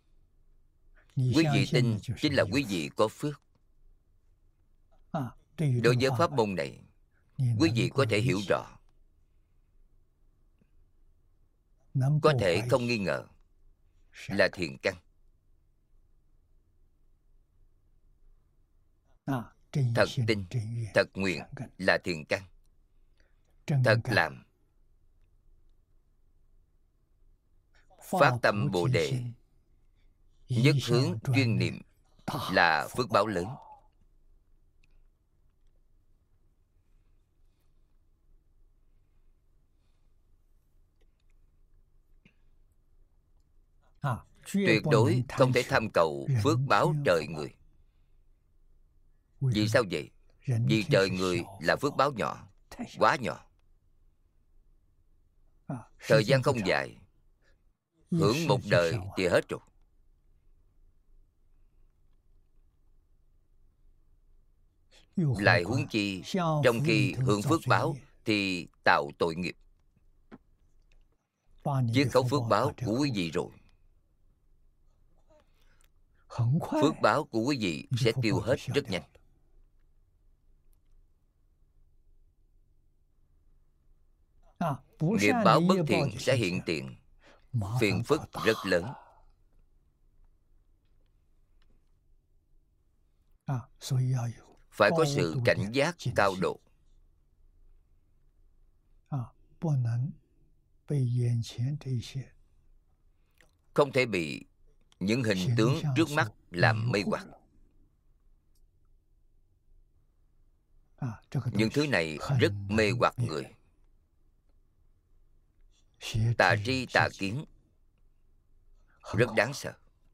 S1: Quý vị tin chính là quý vị có phước. Đối với pháp môn này, quý vị có thể hiểu rõ, có thể không nghi ngờ là thiện căn. Thật tin, thật nguyện là thiện căn. Thật làm, phát tâm Bồ Đề, nhất hướng chuyên niệm là phước báo lớn. Tuyệt đối không thể tham cầu phước báo trời người. Vì sao vậy? Vì trời người là phước báo nhỏ, quá nhỏ. Thời gian không dài, hưởng một đời thì hết rồi. Lại huống chi trong khi hưởng phước báo thì tạo tội nghiệp, chiết khấu phước báo của quý vị rồi. Phước báo của quý vị sẽ tiêu hết rất nhanh. Nghiệp báo bất thiện sẽ hiện tiền, phiền phức rất lớn. Phải có sự cảnh giác cao độ. Không thể bị những hình tướng trước mắt làm mê hoặc. Những thứ này rất mê hoặc người. Tà tri tà kiến rất đáng sợ.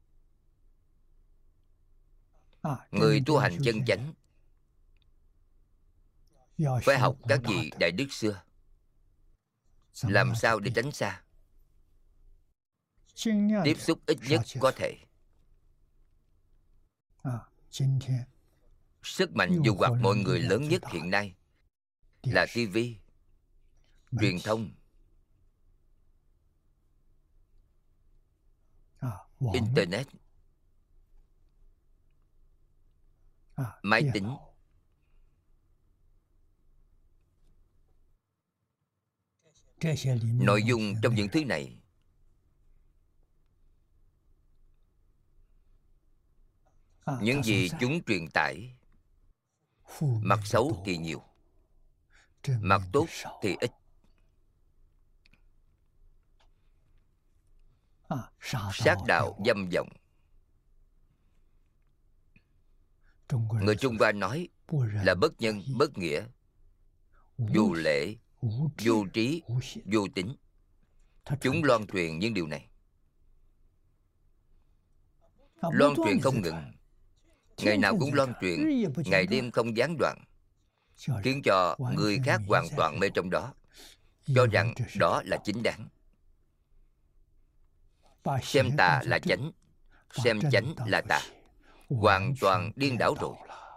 S1: Người tu hành chân chánh phải học các vị đại đức xưa, làm sao để tránh xa, tiếp xúc ít nhất có thể. Sức mạnh dụ hoặc mọi người lớn nhất hiện nay là ti vi, truyền thông, Internet, máy tính. Nội dung trong những thứ này những gì chúng truyền tải, mặt xấu thì nhiều, mặt tốt thì ít. Sát đạo dâm vọng. Người Trung Hoa nói là bất nhân, bất nghĩa, vô lễ, vô trí, vô tín. Chúng loan truyền những điều này, loan truyền không ngừng, ngày nào cũng loan truyền, ngày đêm không gián đoạn, khiến cho người khác hoàn toàn mê trong đó, cho rằng đó là chính đáng. Xem tà là chánh, xem chánh là tà, hoàn toàn điên đảo rồi.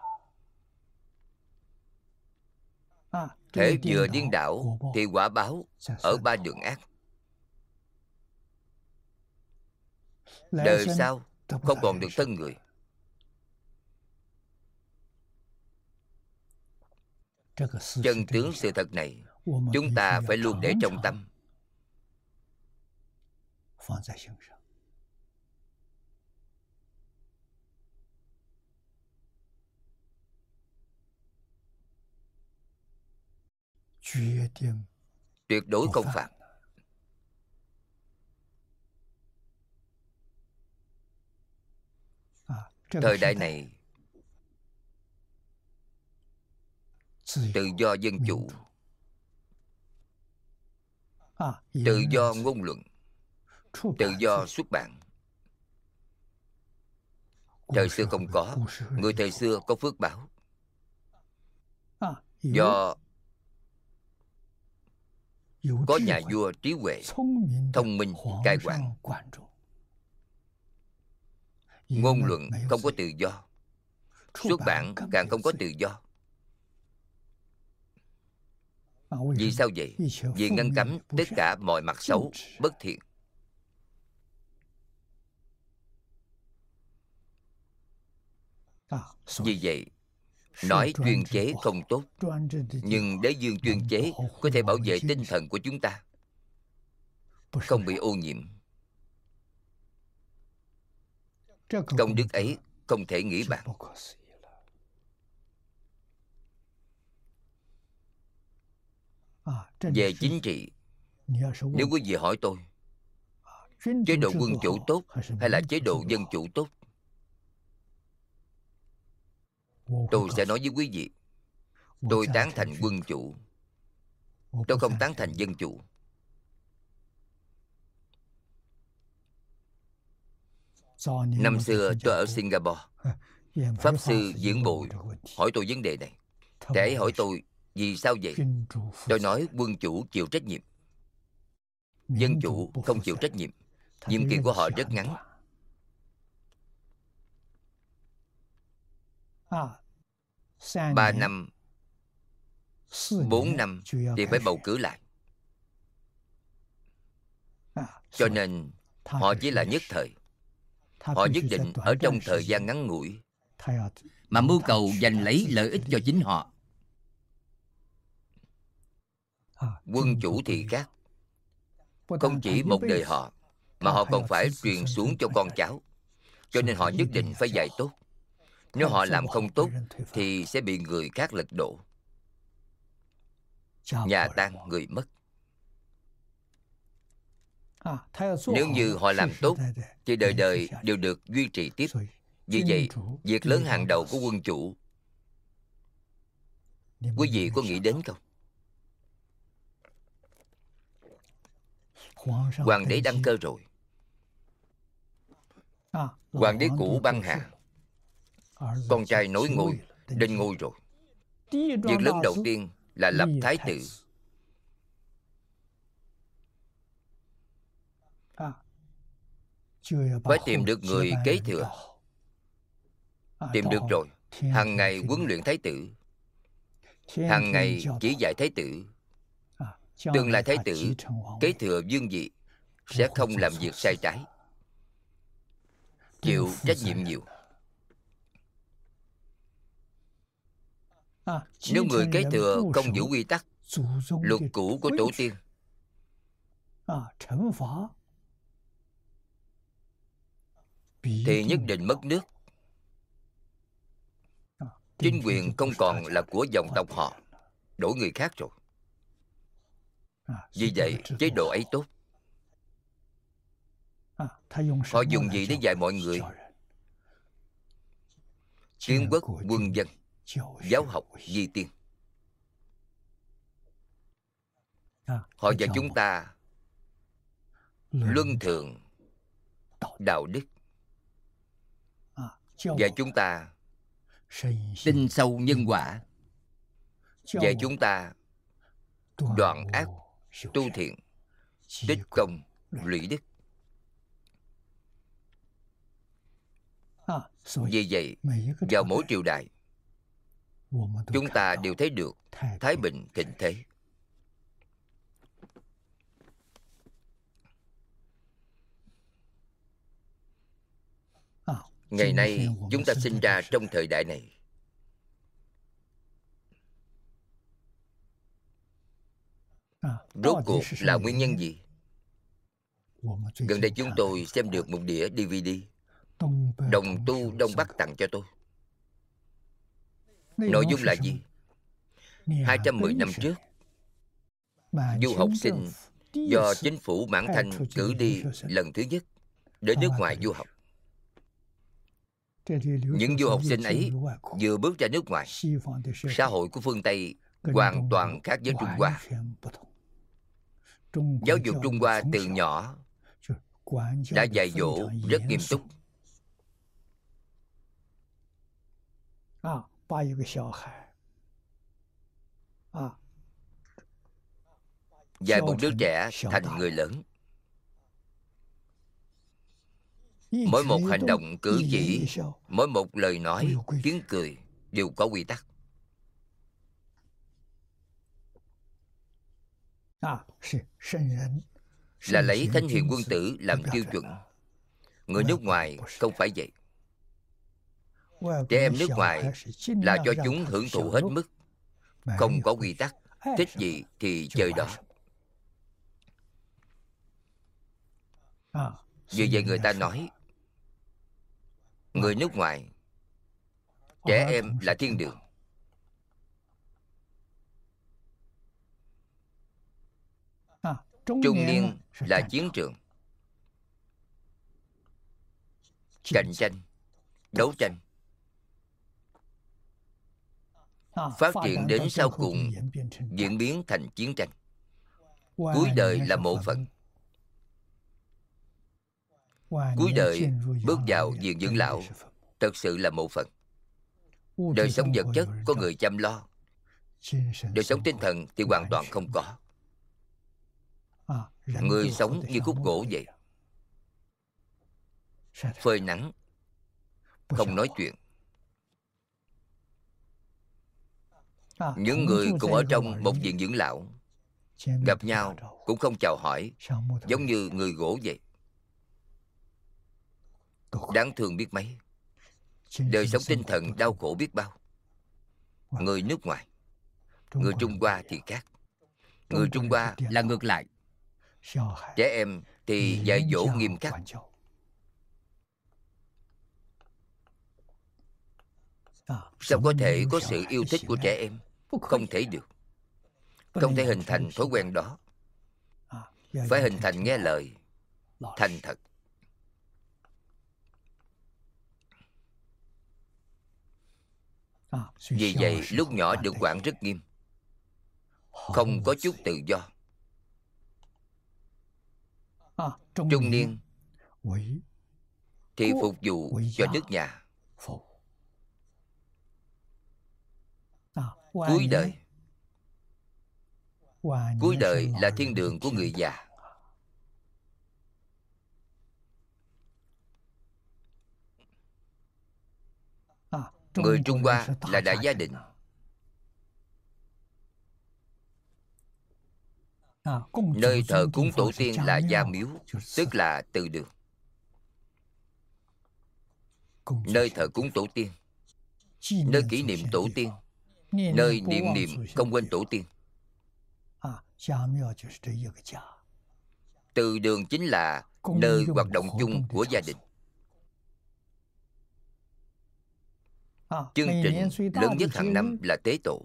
S1: Thế vừa điên đảo thì quả báo ở ba đường ác. Đời sau không còn được thân người. Chân tướng sự thật này chúng ta phải luôn để trong tâm. Tuyệt đối không phạm. Thời đại này tự do dân chủ, tự do ngôn luận, tự do xuất bản. Thời xưa không có. Người thời xưa có phước báo, do có nhà vua trí huệ, thông minh, cai quản. Ngôn luận không có tự do, xuất bản càng không có tự do. Vì sao vậy? Vì ngăn cấm tất cả mọi mặt xấu, bất thiện. Vì vậy, nói chuyên chế không tốt, nhưng đế dương chuyên chế có thể bảo vệ tinh thần của chúng ta không bị ô nhiễm. Công đức ấy không thể nghĩ bàn. Về chính trị, nếu quý vị hỏi tôi, chế độ quân chủ tốt hay là chế độ dân chủ tốt, tôi sẽ nói với quý vị, tôi tán thành quân chủ, tôi không tán thành dân chủ. Năm xưa tôi ở Singapore, Pháp Sư Diễn Bội hỏi tôi vấn đề này. Thầy ấy hỏi tôi, vì sao vậy? Tôi nói quân chủ chịu trách nhiệm, dân chủ không chịu trách nhiệm. Nhiệm kỳ của họ rất ngắn. Ba năm, bốn năm thì phải bầu cử lại. Cho nên họ chỉ là nhất thời. Họ nhất định ở trong thời gian ngắn ngủi
S2: mà mưu cầu giành lấy lợi ích cho chính họ.
S1: Quân chủ thì khác, không chỉ một đời họ, mà họ còn phải truyền xuống cho con cháu. Cho nên họ nhất định phải dạy tốt. Nếu họ làm không tốt thì sẽ bị người khác lật đổ, nhà tan người mất. Nếu như họ làm tốt thì đời đời đều được duy trì tiếp. Vì vậy, việc lớn hàng đầu của quân chủ, quý vị có nghĩ đến không? Hoàng đế đăng cơ rồi, hoàng đế cũ băng hà, con trai nối ngôi, lên ngôi rồi. Việc lớn đầu tiên là lập thái tử. Phải tìm được người kế thừa. Tìm được rồi, hàng ngày huấn luyện thái tử, hàng ngày chỉ dạy thái tử. Tương lai thái tử kế thừa vương vị sẽ không làm việc sai trái, chịu trách nhiệm nhiều. Nếu người kế thừa không giữ quy tắc, luật cũ của tổ tiên, thì nhất định mất nước. Chính quyền không còn là của dòng tộc họ, đổi người khác rồi. Vì vậy, chế độ ấy tốt. Họ dùng gì để dạy mọi người? Kiến quốc quân dân, giáo học vi tiên. Họ dạy chúng ta luân thường, đạo đức, dạy chúng ta
S2: tin sâu nhân quả,
S1: dạy chúng ta đoạn ác tu thiện, tích công lũy đức. Vì vậy, vào mỗi triều đại, chúng ta đều thấy được thái bình thịnh thế. Ngày nay chúng ta sinh ra trong thời đại này, rốt cuộc là nguyên nhân gì? Gần đây chúng tôi xem được một đĩa đê vê đê Đồng tu Đông Bắc tặng cho tôi. Nội dung là gì? hai trăm mười năm trước, du học sinh do chính phủ Mãn Thanh cử đi lần thứ nhất đến nước ngoài du học. Những du học sinh ấy vừa bước ra nước ngoài, xã hội của phương Tây hoàn toàn khác với Trung Hoa. Giáo dục Trung Hoa từ nhỏ đã dạy dỗ rất nghiêm túc. Dạy một đứa trẻ thành người lớn. Mỗi một hành động cử chỉ, mỗi một lời nói, tiếng cười đều có quy tắc. Là lấy thánh hiền quân tử làm tiêu chuẩn. Người nước ngoài không phải vậy. Trẻ em nước ngoài là cho chúng hưởng thụ hết mức, không có quy tắc, thích gì thì chơi đó. Vì vậy người ta nói người nước ngoài, trẻ em là thiên đường. Trung niên là chiến trường, cạnh tranh, đấu tranh. Phát triển đến sau cùng diễn biến thành chiến tranh. Cuối đời là mộ phận. Cuối đời bước vào viện dưỡng lão thật sự là mộ phận. Đời sống vật chất có người chăm lo, đời sống tinh thần thì hoàn toàn không có. Người sống như khúc gỗ vậy, phơi nắng, không nói chuyện. Những người cùng ở trong một viện dưỡng lão gặp nhau cũng không chào hỏi, giống như người gỗ vậy. Đáng thương biết mấy. Đời sống tinh thần đau khổ biết bao. Người nước ngoài, người Trung Hoa thì khác. Người Trung Hoa
S2: là ngược lại.
S1: trẻ em thì dạy dỗ nghiêm khắc. Sao có thể có sự yêu thích của trẻ em? Không thể được. Không thể hình thành thói quen đó. Phải hình thành nghe lời, thành thật. Vì vậy lúc nhỏ được quản rất nghiêm, không có chút tự do. Trung niên thì phục vụ cho nước nhà. Cuối đời, cuối đời là thiên đường của người già. Người Trung Hoa là đại gia đình. Nơi thờ cúng tổ tiên là gia miếu, tức là từ đường. Nơi thờ cúng tổ tiên, nơi kỷ niệm tổ tiên, nơi niệm niệm không quên tổ tiên. Từ đường chính là nơi hoạt động chung của gia đình. Chương trình lớn nhất hàng năm là tế tổ.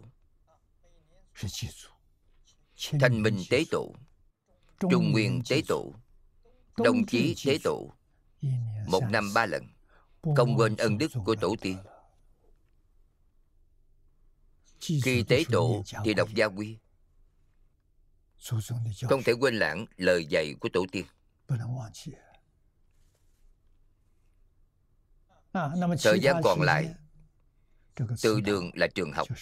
S1: Thanh minh tế tổ, Trung nguyên tế tổ, Đông chí tế tổ. Một năm ba lần, không quên ân đức của tổ tiên. Khi tế tổ thì đọc gia quy, không thể quên lãng lời dạy của tổ tiên. Thời gian còn lại, từ đường là trường học.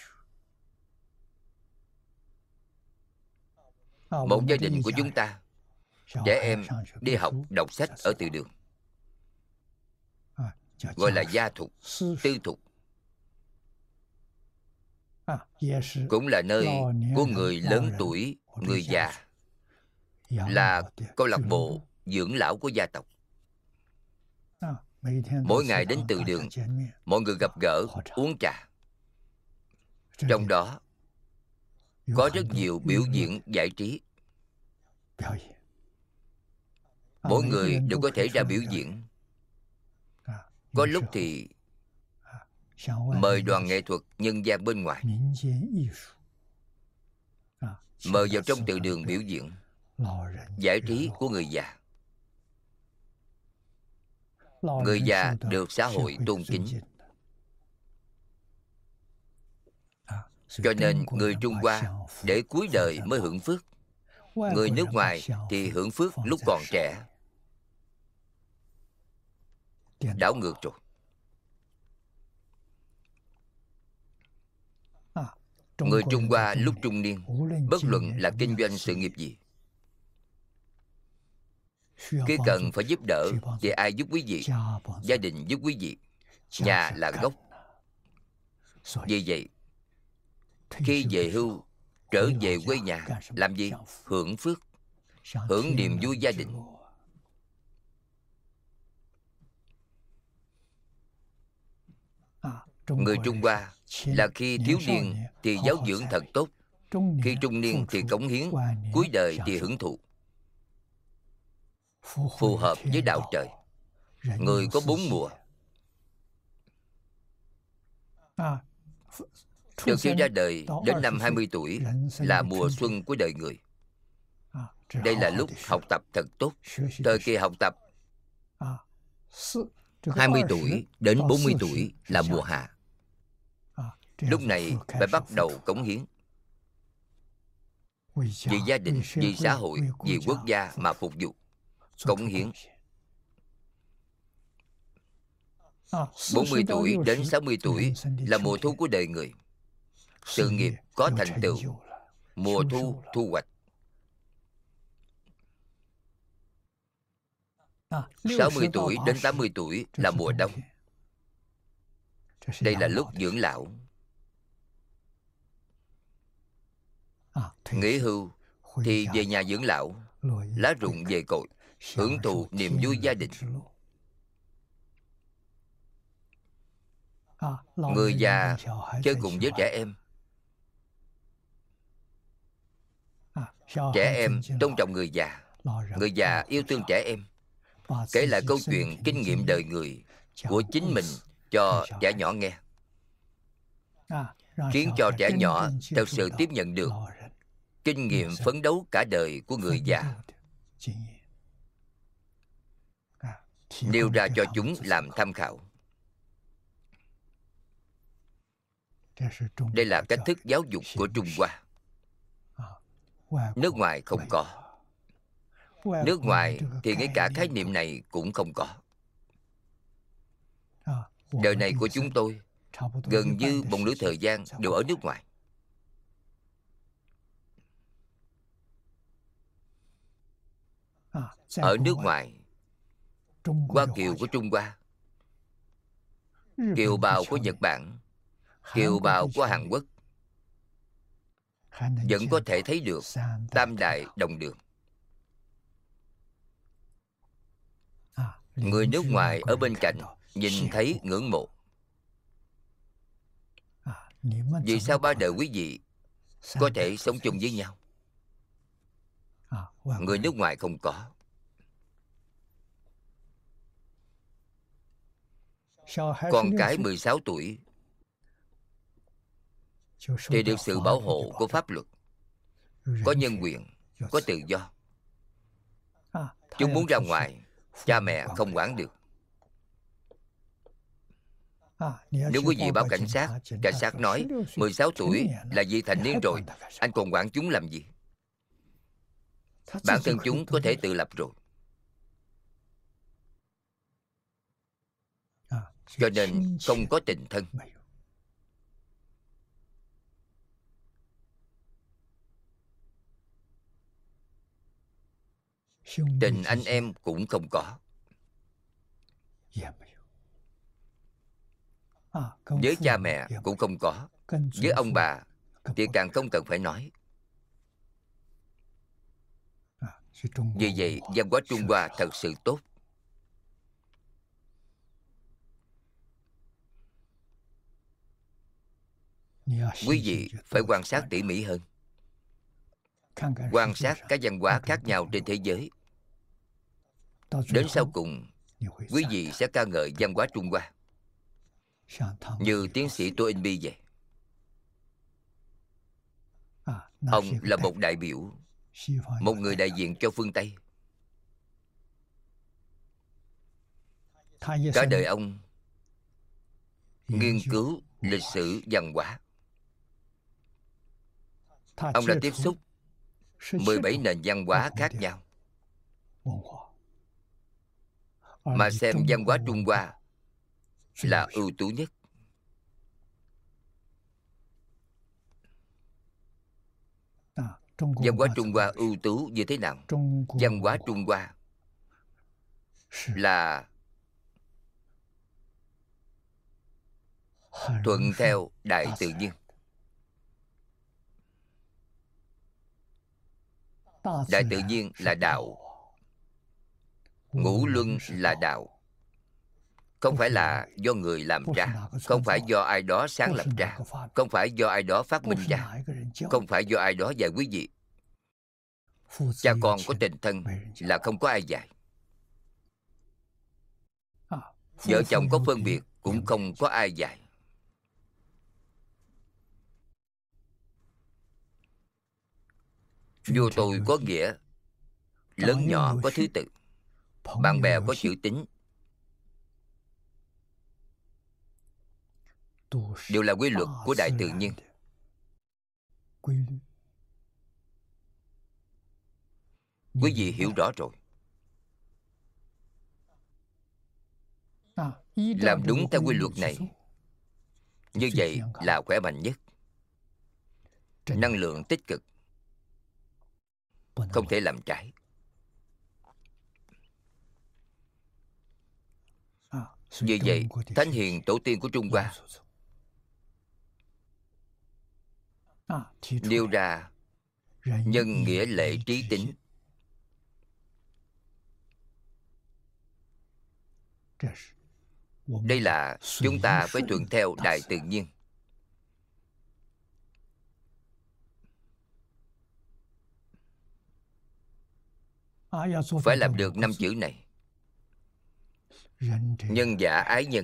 S1: Một gia đình của chúng ta, trẻ em đi học đọc sách ở từ đường, gọi là gia thục, tư thục. Cũng là nơi của người lớn tuổi, người già, là câu lạc bộ dưỡng lão của gia tộc. Mỗi ngày đến từ đường, mọi người gặp gỡ, uống trà. Trong đó có rất nhiều biểu diễn giải trí. Mỗi người đều có thể ra biểu diễn. Có lúc thì mời đoàn nghệ thuật nhân gian bên ngoài, mời vào trong từ đường biểu diễn, giải trí của người già. Người già được xã hội tôn kính. Cho nên người Trung Hoa để cuối đời mới hưởng phước. Người nước ngoài thì hưởng phước lúc còn trẻ. Đảo ngược rồi. Người Trung Hoa lúc trung niên, bất luận là kinh doanh sự nghiệp gì, khi cần phải giúp đỡ thì ai giúp quý vị? Gia đình giúp quý vị. Nhà là gốc. Vì vậy, khi về hưu, trở về quê nhà, làm gì? Hưởng phước, hưởng niềm vui gia đình. Người Trung Hoa là khi thiếu niên thì giáo dưỡng thật tốt, khi trung niên thì cống hiến, cuối đời thì hưởng thụ, phù hợp với đạo trời. Người có bốn mùa. Từ khi ra đời đến năm hai mươi tuổi là mùa xuân của đời người. Đây là lúc học tập thật tốt. Thời kỳ học tập hai mươi tuổi đến bốn mươi tuổi là mùa hạ. Lúc này phải bắt đầu cống hiến, vì gia đình, vì xã hội, vì quốc gia mà phục vụ, cống hiến. bốn mươi tuổi đến sáu mươi tuổi là mùa thu của đời người. Sự nghiệp có thành tựu, mùa thu thu hoạch. sáu mươi tuổi đến tám mươi tuổi là mùa đông. Đây là lúc dưỡng lão. Nghỉ hưu thì về nhà dưỡng lão, lá rụng về cội, hưởng thụ niềm vui gia đình. Người già chơi cùng với trẻ em. Trẻ em tôn trọng người già, người già yêu thương trẻ em, kể lại câu chuyện kinh nghiệm đời người của chính mình cho trẻ nhỏ nghe, khiến cho trẻ nhỏ thật sự tiếp nhận được kinh nghiệm phấn đấu cả đời của người già, nêu ra cho chúng làm tham khảo. Đây là cách thức giáo dục của Trung Hoa. Nước ngoài không có. Nước ngoài thì ngay cả khái niệm này cũng không có. Đời này của chúng tôi gần như một nửa thời gian đều ở nước ngoài. Ở nước ngoài, Hoa kiều của Trung Hoa, kiều bào của Nhật Bản, kiều bào của Hàn Quốc, vẫn có thể thấy được tam đại đồng đường. Người nước ngoài ở bên cạnh nhìn thấy ngưỡng mộ. Vì sao ba đời quý vị có thể sống chung với nhau? Người nước ngoài không có. Con cái mười sáu tuổi thì được sự bảo hộ của pháp luật, có nhân quyền, có tự do. Chúng muốn ra ngoài, cha mẹ không quản được. Nếu quý vị báo cảnh sát, cảnh sát nói mười sáu tuổi là vị thành niên rồi, anh còn quản chúng làm gì? Bản thân chúng có thể tự lập rồi. Cho nên không có tình thân. Tình anh em cũng không có. Với cha mẹ cũng không có. Với ông bà thì càng không cần phải nói. Vì vậy, văn hóa Trung Hoa thật sự tốt. Quý vị phải quan sát tỉ mỉ hơn, quan sát các văn hóa khác nhau trên thế giới. Đến sau cùng, quý vị sẽ ca ngợi văn hóa Trung Hoa, như tiến sĩ Tô In Bi vậy. Ông là một đại biểu, một người đại diện cho phương Tây. Cả đời ông nghiên cứu lịch sử văn hóa. Ông đã tiếp xúc mười bảy nền văn hóa khác nhau, mà xem văn hóa Trung Hoa là ưu tú nhất. Văn hóa Trung Hoa ưu tú như thế nào? Văn hóa Trung Hoa là thuận theo đại tự nhiên. Đại tự nhiên là đạo, ngũ luân là đạo, không phải là do người làm ra, không phải do ai đó sáng lập ra, không phải do ai đó phát minh ra, không phải do ai đó dạy quý vị. Cha con có tình thân là không có ai dạy. Vợ chồng có phân biệt cũng không có ai dạy. Vua tôi có nghĩa, lớn nhỏ có thứ tự, bạn bè có chữ tín, đều là quy luật của đại tự nhiên. Quý vị hiểu rõ rồi. Làm đúng theo quy luật này, như vậy là khỏe mạnh nhất. Năng lượng tích cực, không thể làm trái. Vì vậy, thánh hiền tổ tiên của Trung Hoa nêu ra nhân nghĩa lễ trí tín. Đây là chúng ta phải thuận theo đại tự nhiên. Phải làm được năm chữ này. Nhân giả ái nhân,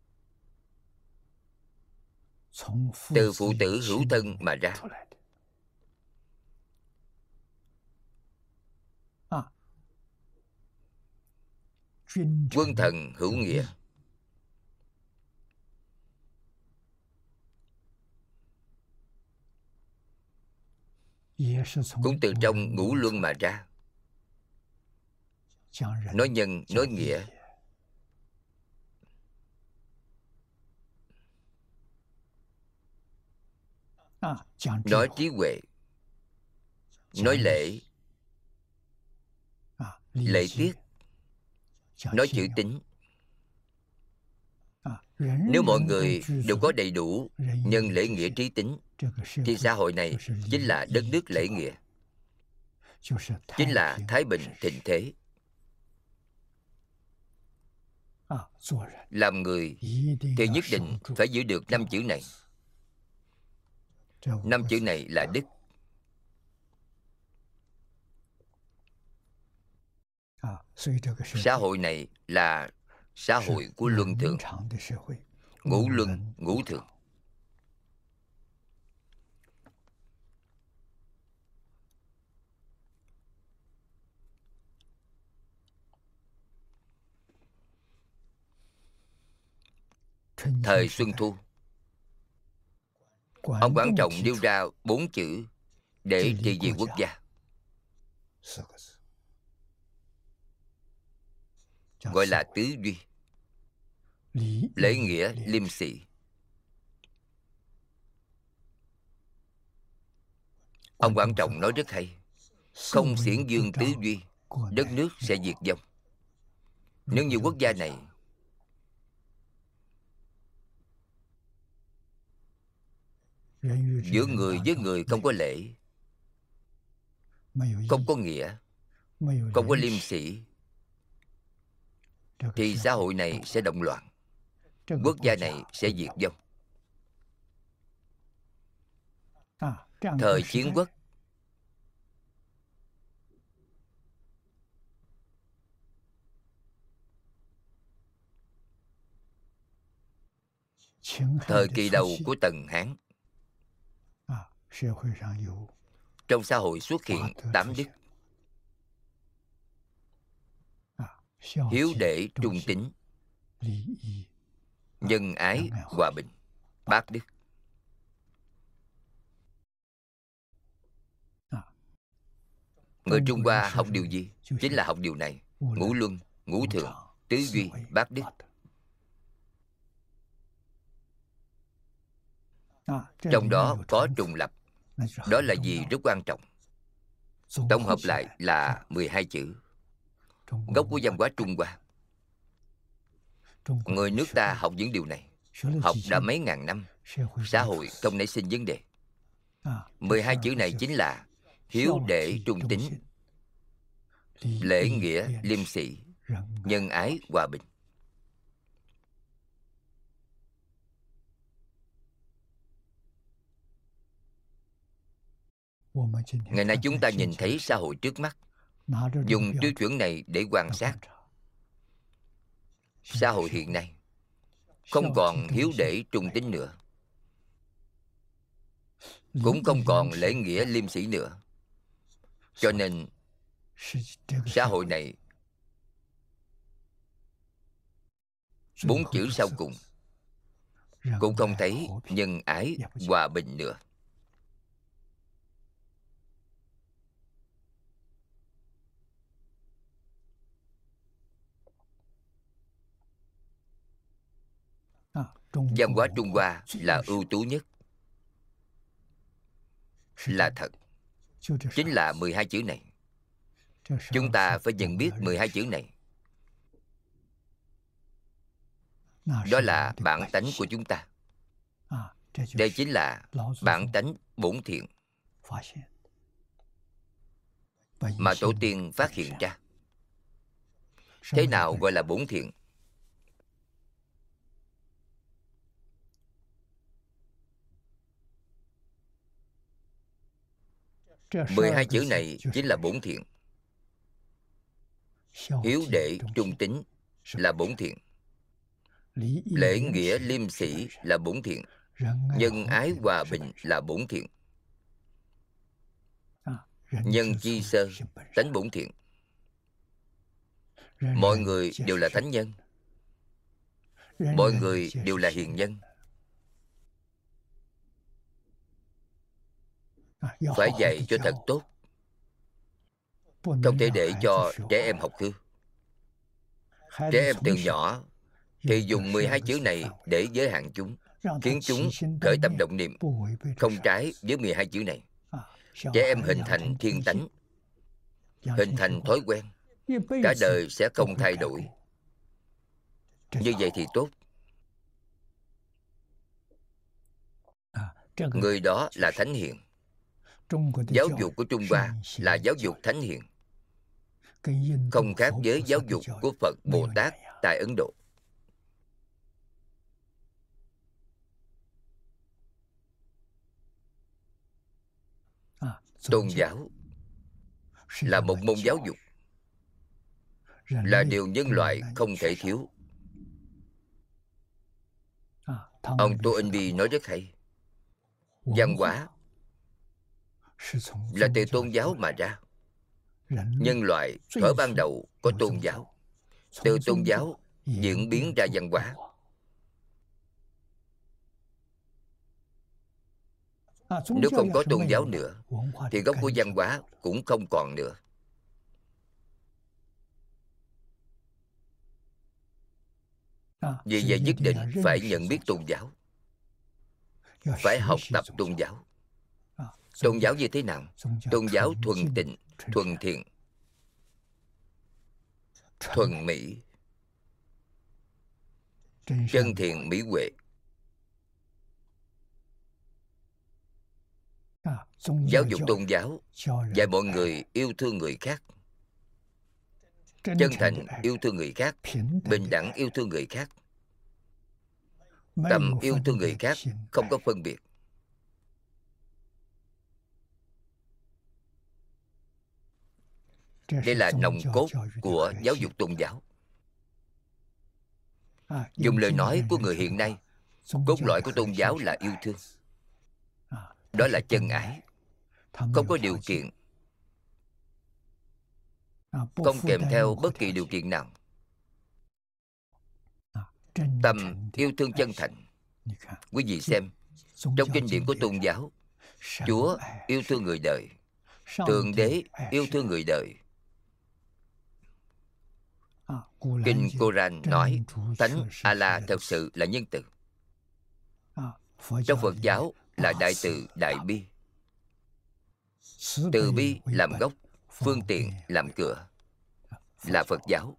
S1: từ phụ tử hữu thân mà ra. Quân thần hữu nghĩa, cũng từ trong ngũ luân mà ra. Nói nhân, nói nghĩa, nói trí huệ, nói lễ, lễ tiết, nói chữ tín. Nếu mọi người đều có đầy đủ nhân lễ nghĩa trí tín, thì xã hội này chính là đất nước lễ nghĩa, chính là thái bình thịnh thế. Làm người thì nhất định phải giữ được năm chữ này. Năm chữ này là đức. Xã hội này là xã hội của luân thường, ngũ luân ngũ thường. Thời Xuân Thu, ông Quảng Trọng nêu ra bốn chữ để trị vì quốc gia, gọi là tứ duy: lễ nghĩa liêm sĩ. Ông Quảng Trọng nói rất hay: không xiển dương tứ duy, đất nước sẽ diệt vong. Nếu như quốc gia này giữa người với người không có lễ, không có nghĩa, không có liêm sĩ, thì xã hội này sẽ động loạn, quốc gia này sẽ diệt vong. Thời Chiến Quốc, thời kỳ đầu của Tần Hán, trong xã hội xuất hiện tám đức: hiếu đệ trung tín, nhân ái hòa bình, bát đức. Người Trung Hoa học điều gì? Chính là học điều này: ngũ luân, ngũ thường, tứ duy, bát đức. Trong đó có trùng lập, đó là gì rất quan trọng. Tổng hợp lại là mười hai chữ, gốc của văn hóa Trung Hoa. Người nước ta học những điều này, học đã mấy ngàn năm, xã hội không nảy sinh vấn đề. mười hai chữ này chính là hiếu đệ trung tín, lễ nghĩa liêm sĩ, nhân ái hòa bình. Ngày nay chúng ta nhìn thấy xã hội trước mắt, dùng tiêu chuẩn này để quan sát. Xã hội hiện nay không còn hiếu để trung tín nữa, cũng không còn lễ nghĩa liêm sĩ nữa. Cho nên xã hội này bốn chữ sau cùng cũng không thấy nhân ái hòa bình nữa. Văn hóa Trung Hoa là ưu tú nhất, là thật. Chính là mười hai chữ này. Chúng ta phải nhận biết mười hai chữ này. Đó là bản tánh của chúng ta. Đây chính là bản tánh bổn thiện mà tổ tiên phát hiện ra. Thế nào gọi là bổn thiện? Mười hai chữ này chính là bổn thiện. Hiếu đệ trung tín là bổn thiện. Lễ nghĩa liêm sĩ là bổn thiện. Nhân ái hòa bình là bổn thiện. Nhân chi sơ tánh bổn thiện. Mọi người đều là thánh nhân, mọi người đều là hiền nhân. Phải dạy cho thật tốt, không thể để cho trẻ em học hư. Trẻ em từ nhỏ thì dùng mười hai chữ này để giới hạn chúng, khiến chúng khởi tâm động niệm không trái với mười hai chữ này. Trẻ em hình thành thiên tánh, hình thành thói quen, cả đời sẽ không thay đổi. Như vậy thì tốt. Người đó là thánh hiền. Giáo dục của Trung Hoa là giáo dục thánh hiền, không khác với giáo dục của Phật Bồ Tát tại Ấn Độ. Tôn giáo là một môn giáo dục, là điều nhân loại không thể thiếu. Ông Tô Ân Bi nói rất hay. Văn hóa là từ tôn giáo mà ra. Nhân loại thuở ban đầu có tôn giáo, từ tôn giáo diễn biến ra văn hóa. Nếu không có tôn giáo nữa thì gốc của văn hóa cũng không còn nữa. Vì vậy nhất định phải nhận biết tôn giáo, phải học tập tôn giáo. Tôn giáo như thế nào? Tôn giáo thuần tịnh, thuần thiện, thuần mỹ, chân thiện mỹ huệ. Giáo dục tôn giáo dạy mọi người yêu thương người khác, chân thành yêu thương người khác, bình đẳng yêu thương người khác. Tâm yêu thương người khác không có phân biệt. Đây là nòng cốt của giáo dục tôn giáo. Dùng lời nói của người hiện nay, cốt lõi của tôn giáo là yêu thương. Đó là chân ái, không có điều kiện, không kèm theo bất kỳ điều kiện nào. Tâm yêu thương chân thành. Quý vị xem, trong kinh điển của tôn giáo, Chúa yêu thương người đời, Thượng Đế yêu thương người đời. Kinh Koran nói Thánh Allah thật sự là nhân từ. Trong Phật giáo là đại từ đại bi. Từ bi làm gốc, phương tiện làm cửa, là Phật giáo.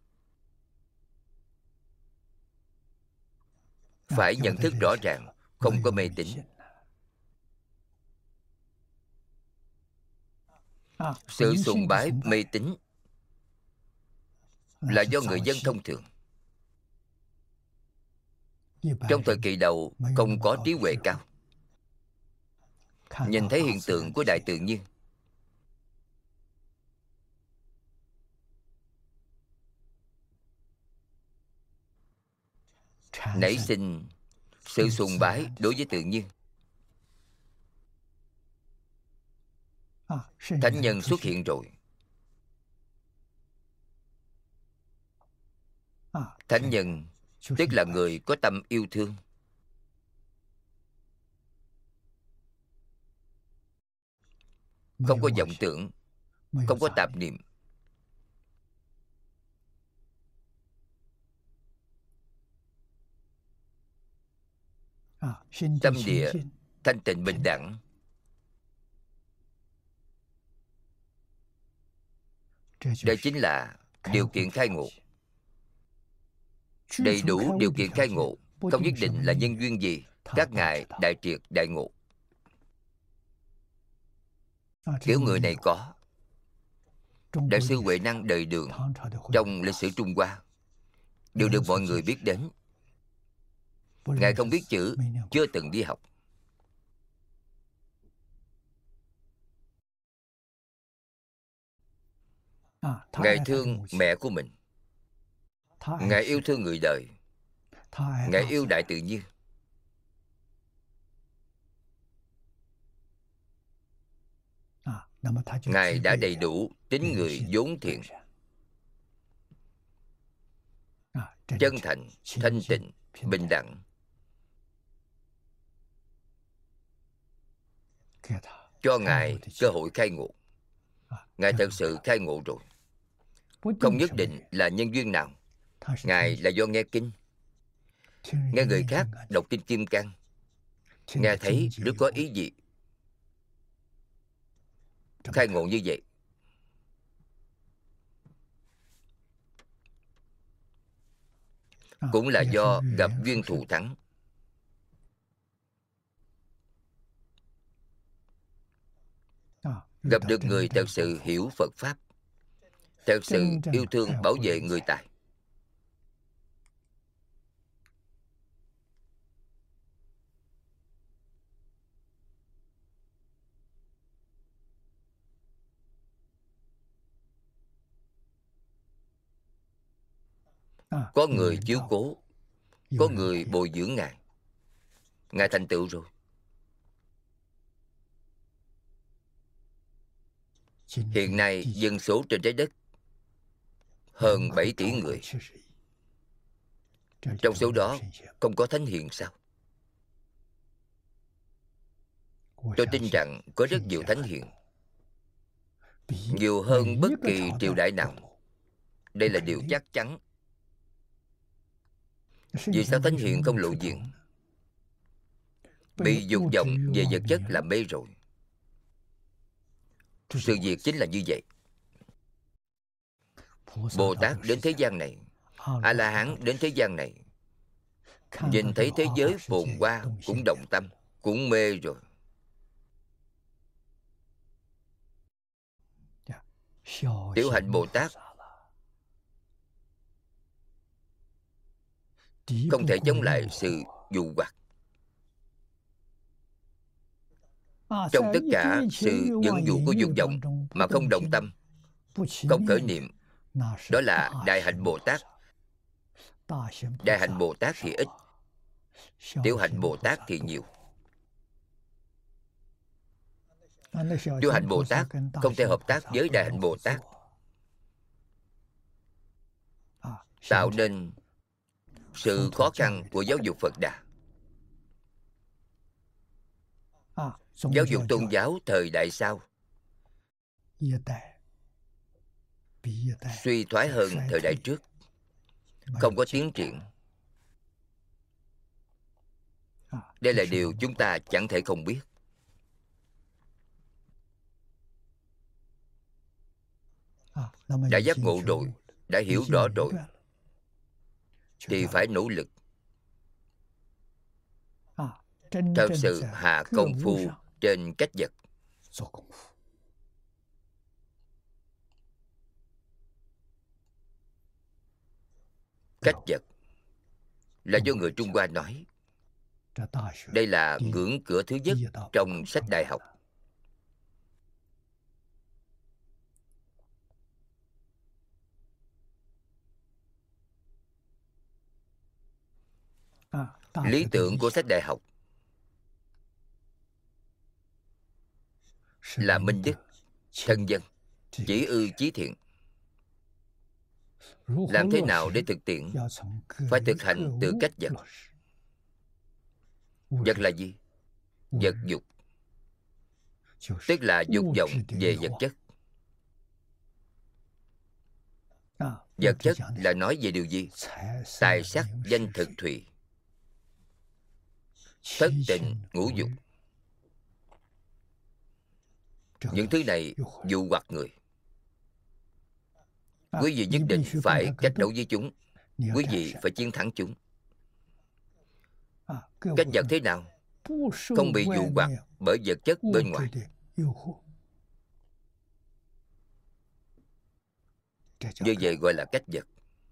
S1: Phải nhận thức rõ ràng, không có mê tín. Sự sùng bái mê tín là do người dân thông thường. Trong thời kỳ đầu không có trí huệ cao, nhìn thấy hiện tượng của đại tự nhiên, nảy sinh sự sùng bái đối với tự nhiên. Thánh nhân xuất hiện rồi. Thánh nhân tức là người có tâm yêu thương, không có vọng tưởng, không có tạp niệm. Tâm địa thanh tịnh bình đẳng. Đây chính là điều kiện khai ngộ. Đầy đủ điều kiện khai ngộ, không nhất định là nhân duyên gì, các ngài đại triệt đại ngộ. Kiểu người này có. Đại sư Huệ Năng đời Đường trong lịch sử Trung Hoa đều được mọi người biết đến. Ngài không biết chữ, chưa từng đi học. Ngài thương mẹ của mình. Ngài yêu thương người đời. Ngài yêu đại tự nhiên. Ngài đã đầy đủ tính người vốn thiện, chân thành, thanh tịnh, bình đẳng. Cho Ngài cơ hội khai ngộ. Ngài thật sự khai ngộ rồi. Không nhất định là nhân duyên nào. Ngài là do nghe kinh, nghe người khác đọc kinh Kim Cang, nghe thấy rất có ý gì, khai ngộ như vậy. Cũng là do gặp duyên thù thắng. Gặp được người thật sự hiểu Phật Pháp, thật sự yêu thương bảo vệ người tài. Có người chiếu cố, có người bồi dưỡng Ngài. Ngài thành tựu rồi. Hiện nay dân số trên trái đất hơn bảy tỷ người. Trong số đó không có thánh hiền sao? Tôi tin rằng có rất nhiều thánh hiền, nhiều hơn bất kỳ triều đại nào. Đây là điều chắc chắn. Vì sao thánh hiền không lộ diện? Bị dục vọng về vật chất làm mê rồi. Sự việc chính là như vậy. Bồ Tát đến thế gian này, A-la-hán đến thế gian này, nhìn thấy thế giới phồn hoa cũng động tâm, cũng mê rồi. Tiểu hạnh Bồ Tát không thể chống lại sự dụ hoặc. Trong tất cả sự dẫn dụ của dục vọng mà không động tâm, không khởi niệm, đó là đại hạnh Bồ Tát. Đại hạnh Bồ Tát thì ít, tiểu hạnh Bồ Tát thì nhiều. Tiểu hạnh Bồ Tát không thể hợp tác với đại hạnh Bồ Tát, tạo nên sự khó khăn của giáo dục Phật Đà. Giáo dục tôn giáo thời đại sau suy thoái hơn thời đại trước, không có tiến triển. Đây là điều chúng ta chẳng thể không biết. Đã giác ngộ rồi, đã hiểu rõ rồi, thì phải nỗ lực, thật sự hạ công phu trên cách vật. Cách vật là do người Trung Hoa nói. Đây là ngưỡng cửa thứ nhất trong sách đại học. Lý tưởng của sách đại học là minh đức, thân dân, chỉ ư chí thiện. Làm thế nào để thực tiễn? Phải thực hành từ cách vật. Vật là gì? Vật dục, tức là dục vọng về vật chất. Vật chất là nói về điều gì? Tài sắc danh thực thùy, thất tình ngũ dục. Những thứ này dụ hoặc người. Quý vị nhất định phải cách đấu với chúng. Quý vị phải chiến thắng chúng. Cách vật thế nào? Không bị dụ hoặc bởi vật chất bên ngoài. Như vậy gọi là cách vật.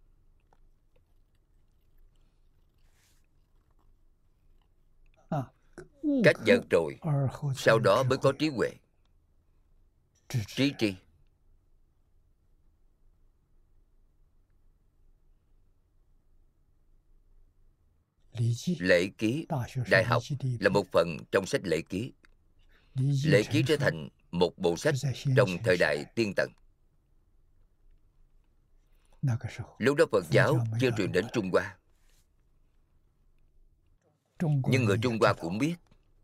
S1: Cách vật rồi, sau đó mới có trí huệ. Trí tri. Lễ ký đại học là một phần trong sách lễ ký. Lễ ký trở thành một bộ sách trong thời đại tiên tần. Lúc đó Phật giáo chưa truyền đến Trung Hoa. Nhưng người Trung Hoa cũng biết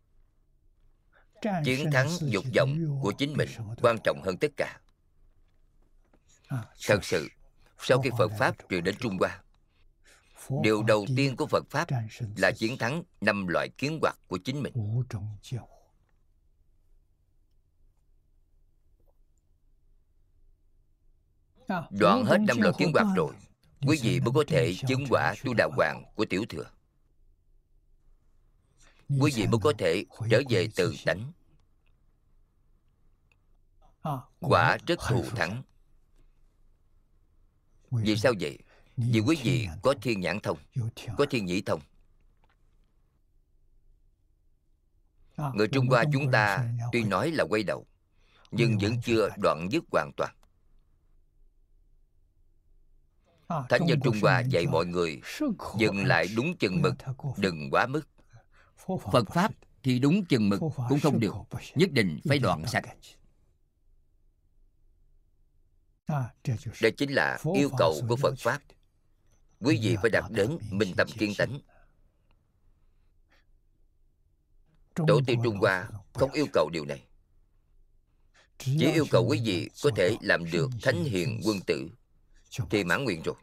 S1: chiến thắng dục vọng của chính mình quan trọng hơn tất cả. Thật sự, sau khi Phật Pháp truyền đến Trung Hoa, điều đầu tiên của Phật Pháp là chiến thắng năm loại kiến hoặc của chính mình. Đoạn hết năm loại kiến hoặc rồi, quý vị mới có thể chứng quả tu đà hoàng của tiểu thừa. Quý vị mới có thể trở về tự tánh. Quả rất thù thắng. Vì sao vậy? Vì quý vị có thiên nhãn thông, có thiên nhĩ thông. Người Trung Hoa chúng ta tuy nói là quay đầu, nhưng vẫn chưa đoạn dứt hoàn toàn. Thánh nhân Trung Hoa dạy mọi người dừng lại đúng chừng mực, đừng quá mức.
S2: Phật Pháp thì đúng chừng mực cũng không được, nhất định phải đoạn sạch.
S1: Đây chính là yêu cầu của Phật Pháp. Quý vị phải đạt đến minh tâm kiên tánh. Tổ tiên Trung Hoa không yêu cầu điều này. Chỉ yêu cầu quý vị có thể làm được thánh hiền quân tử thì mãn nguyện rồi.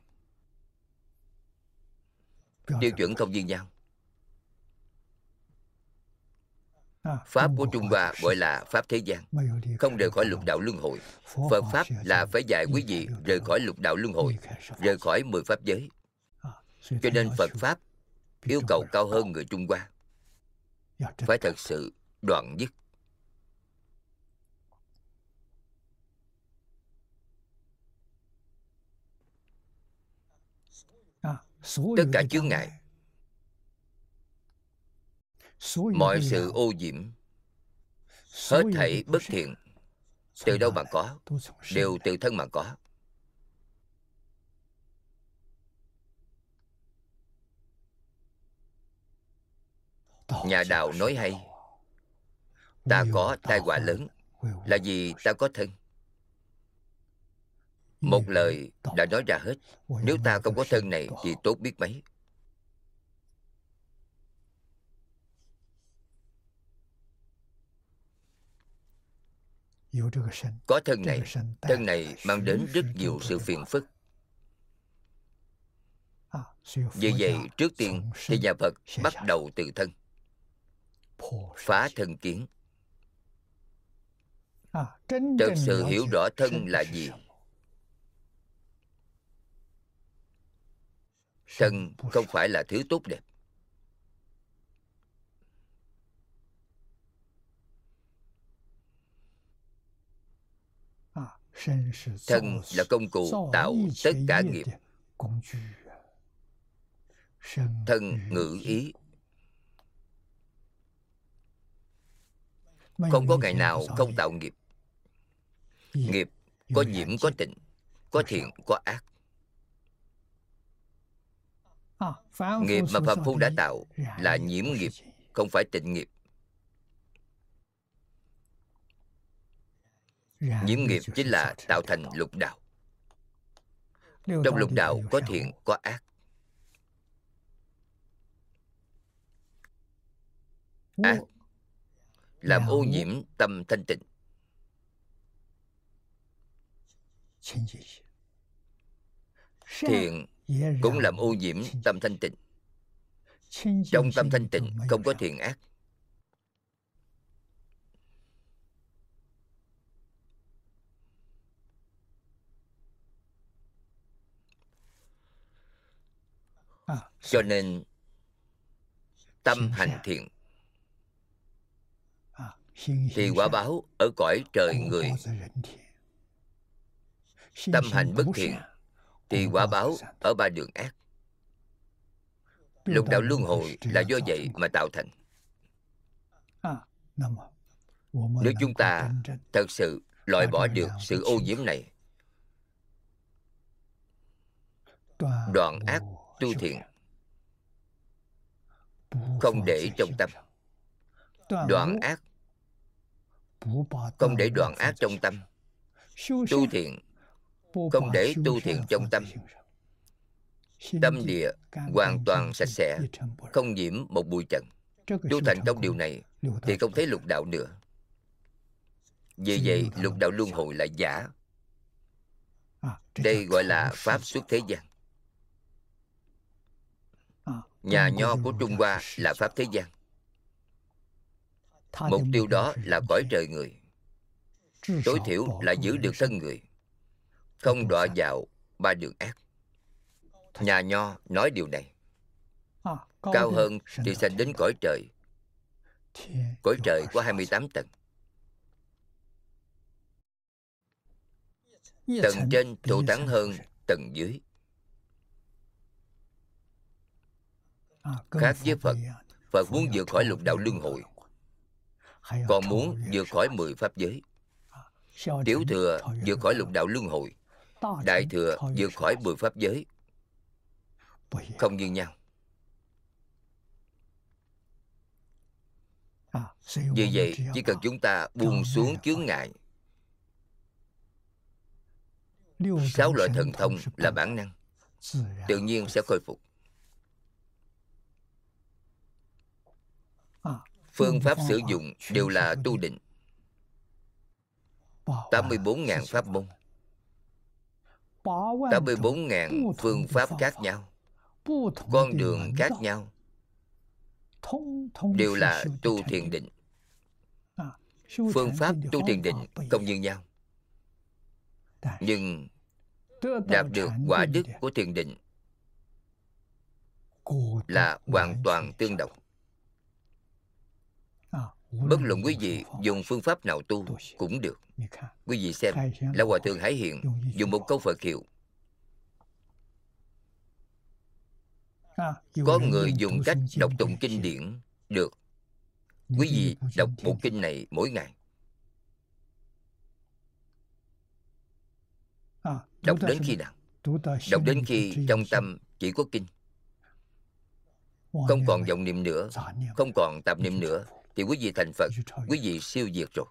S1: Tiêu chuẩn không như nhau. Pháp của Trung Hoa gọi là Pháp thế gian, không rời khỏi lục đạo luân hồi. Phật Pháp là phải dạy quý vị rời khỏi lục đạo luân hồi, rời khỏi mười pháp giới. Cho nên Phật Pháp yêu cầu cao hơn người Trung Hoa. Phải thật sự đoạn dứt. Tất cả chướng ngại, mọi sự ô nhiễm, hết thảy bất thiện, từ đâu mà có? Đều từ thân mà có. Nhà đạo nói hay, ta có tai họa lớn là vì ta có thân. Một lời đã nói ra hết. Nếu ta không có thân này thì tốt biết mấy. Có thân này, thân này mang đến rất nhiều sự phiền phức. Vì vậy, trước tiên thì nhà Phật bắt đầu từ thân, phá thân kiến. Thật sự hiểu rõ thân là gì. Thân không phải là thứ tốt đẹp. Thân là công cụ tạo tất cả nghiệp. Thân ngữ ý, Không có ngày nào không tạo nghiệp. Nghiệp có nhiễm có tịnh, có thiện có ác. Nghiệp mà Phạm Phu đã tạo là nhiễm nghiệp, không phải tịnh nghiệp. Nhiễm nghiệp chính là tạo thành lục đạo. Trong lục đạo có thiện có ác. Ác làm ô nhiễm tâm thanh tịnh. Thiện cũng làm ô nhiễm tâm thanh tịnh. Trong tâm thanh tịnh không có thiện ác. Cho nên tâm hành thiện thì quả báo ở cõi trời người. Tâm hành bất thiện thì quả báo ở ba đường ác. Lục đạo luân hồi là do vậy mà tạo thành. Nếu chúng ta thật sự loại bỏ được sự ô nhiễm này, đoạn ác tu thiện, không để trong tâm. Đoạn ác, không để đoạn ác trong tâm. Tu thiện, không để tu thiện trong tâm. Tâm địa hoàn toàn sạch sẽ, không nhiễm một bụi trần. Tu thành công điều này thì không thấy lục đạo nữa. Vì vậy lục đạo luân hồi là giả. Đây gọi là pháp xuất thế gian. Nhà nho của Trung Hoa là pháp thế gian. Mục tiêu đó là cõi trời người. Tối thiểu là giữ được thân người, không đọa vào ba đường ác. Nhà nho nói điều này. Cao hơn thì sẽ đến cõi trời. Cõi trời có hai mươi tám tầng. Tầng trên thù thắng hơn tầng dưới. Khác với Phật, Phật muốn vượt khỏi lục đạo luân hồi, còn muốn vượt khỏi mười pháp giới. Tiểu thừa vượt khỏi lục đạo luân hồi, đại thừa vượt khỏi mười pháp giới. Không như nhau. Vì vậy chỉ cần chúng ta buông xuống chướng ngại. Sáu loại thần thông là bản năng, tự nhiên sẽ khôi phục. Phương pháp sử dụng đều là tu định. tám mươi bốn nghìn pháp môn, tám mươi bốn nghìn phương pháp khác nhau, con đường khác nhau, đều là tu thiền định. Phương pháp tu thiền định không như nhau, nhưng đạt được quả đức của thiền định là hoàn toàn tương đồng. Bất luận quý vị dùng phương pháp nào tu cũng được. Quý vị xem, Lão Hòa Thượng Hải Hiện dùng một câu Phật hiệu. Có người dùng cách đọc tụng kinh điển được. Quý vị đọc bộ kinh này mỗi ngày. Đọc đến khi nào? Đọc đến khi trong tâm chỉ có kinh, không còn vọng niệm nữa, không còn tạp niệm nữa, thì quý vị thành Phật, quý vị siêu diệt rồi.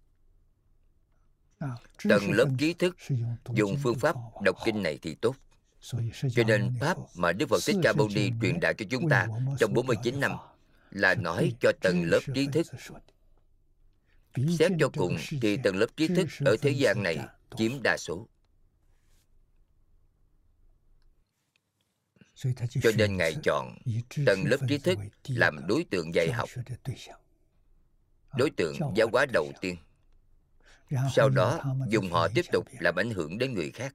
S1: Tầng lớp trí thức dùng phương pháp đọc kinh này thì tốt. Cho nên pháp mà Đức Phật Thích Ca Mâu Ni truyền đạt cho chúng ta trong bốn mươi chín năm là nói cho tầng lớp trí thức. Xét cho cùng thì tầng lớp trí thức ở thế gian này chiếm đa số. Cho nên Ngài chọn tầng lớp trí thức làm đối tượng dạy học, đối tượng giáo hóa đầu tiên. Sau đó dùng họ tiếp tục làm ảnh hưởng đến người khác.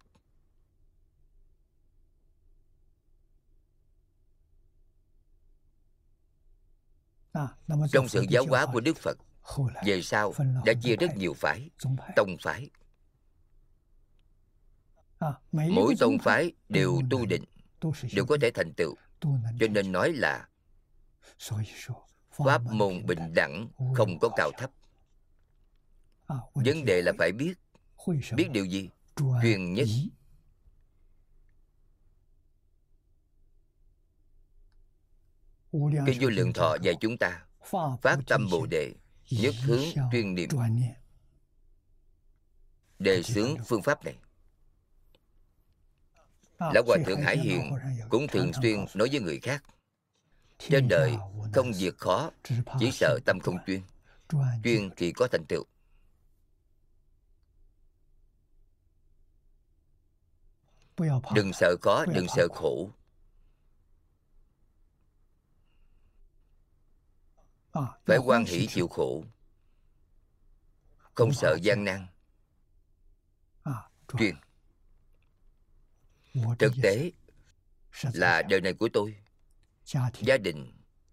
S1: Trong sự giáo hóa của Đức Phật, về sau đã chia rất nhiều phái, tông phái. Mỗi tông phái đều tu định, đều có thể thành tựu. Cho nên nói là pháp môn bình đẳng, không có cao thấp. Vấn đề là phải biết. Biết điều gì? Chuyên nhất. Cái Vô Lượng Thọ dạy chúng ta phát tâm Bồ Đề, nhất hướng chuyên niệm. Đề xướng phương pháp này, Lão Hòa Thượng Hải Hiền cũng thường xuyên nói với người khác: trên đời không việc khó, chỉ sợ tâm không chuyên. Chuyên thì có thành tựu. Đừng sợ khó, đừng sợ khổ. Phải hoan hỷ chịu khổ, không sợ gian nan. Chuyên. Thực tế là đời này của tôi, gia đình,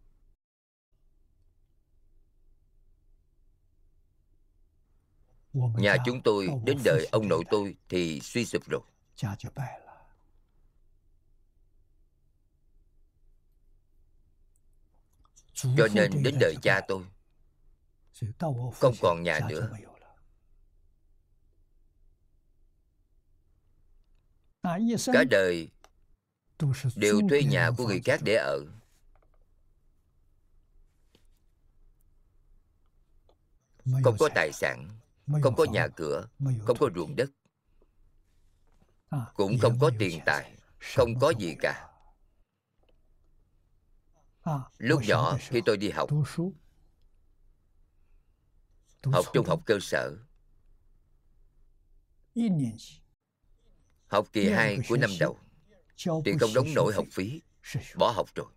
S1: nhà chúng tôi đến đời ông nội tôi thì suy sụp rồi. Cho nên đến đời cha tôi không còn nhà nữa. Cả đời đều thuê nhà của người khác để ở. Không có tài sản, không có nhà cửa, không có ruộng đất, cũng không có tiền tài, không có gì cả. Lúc nhỏ khi tôi đi học, học trung học cơ sở, học kỳ hai của năm đầu thì không đóng nổi học phí, bỏ học rồi.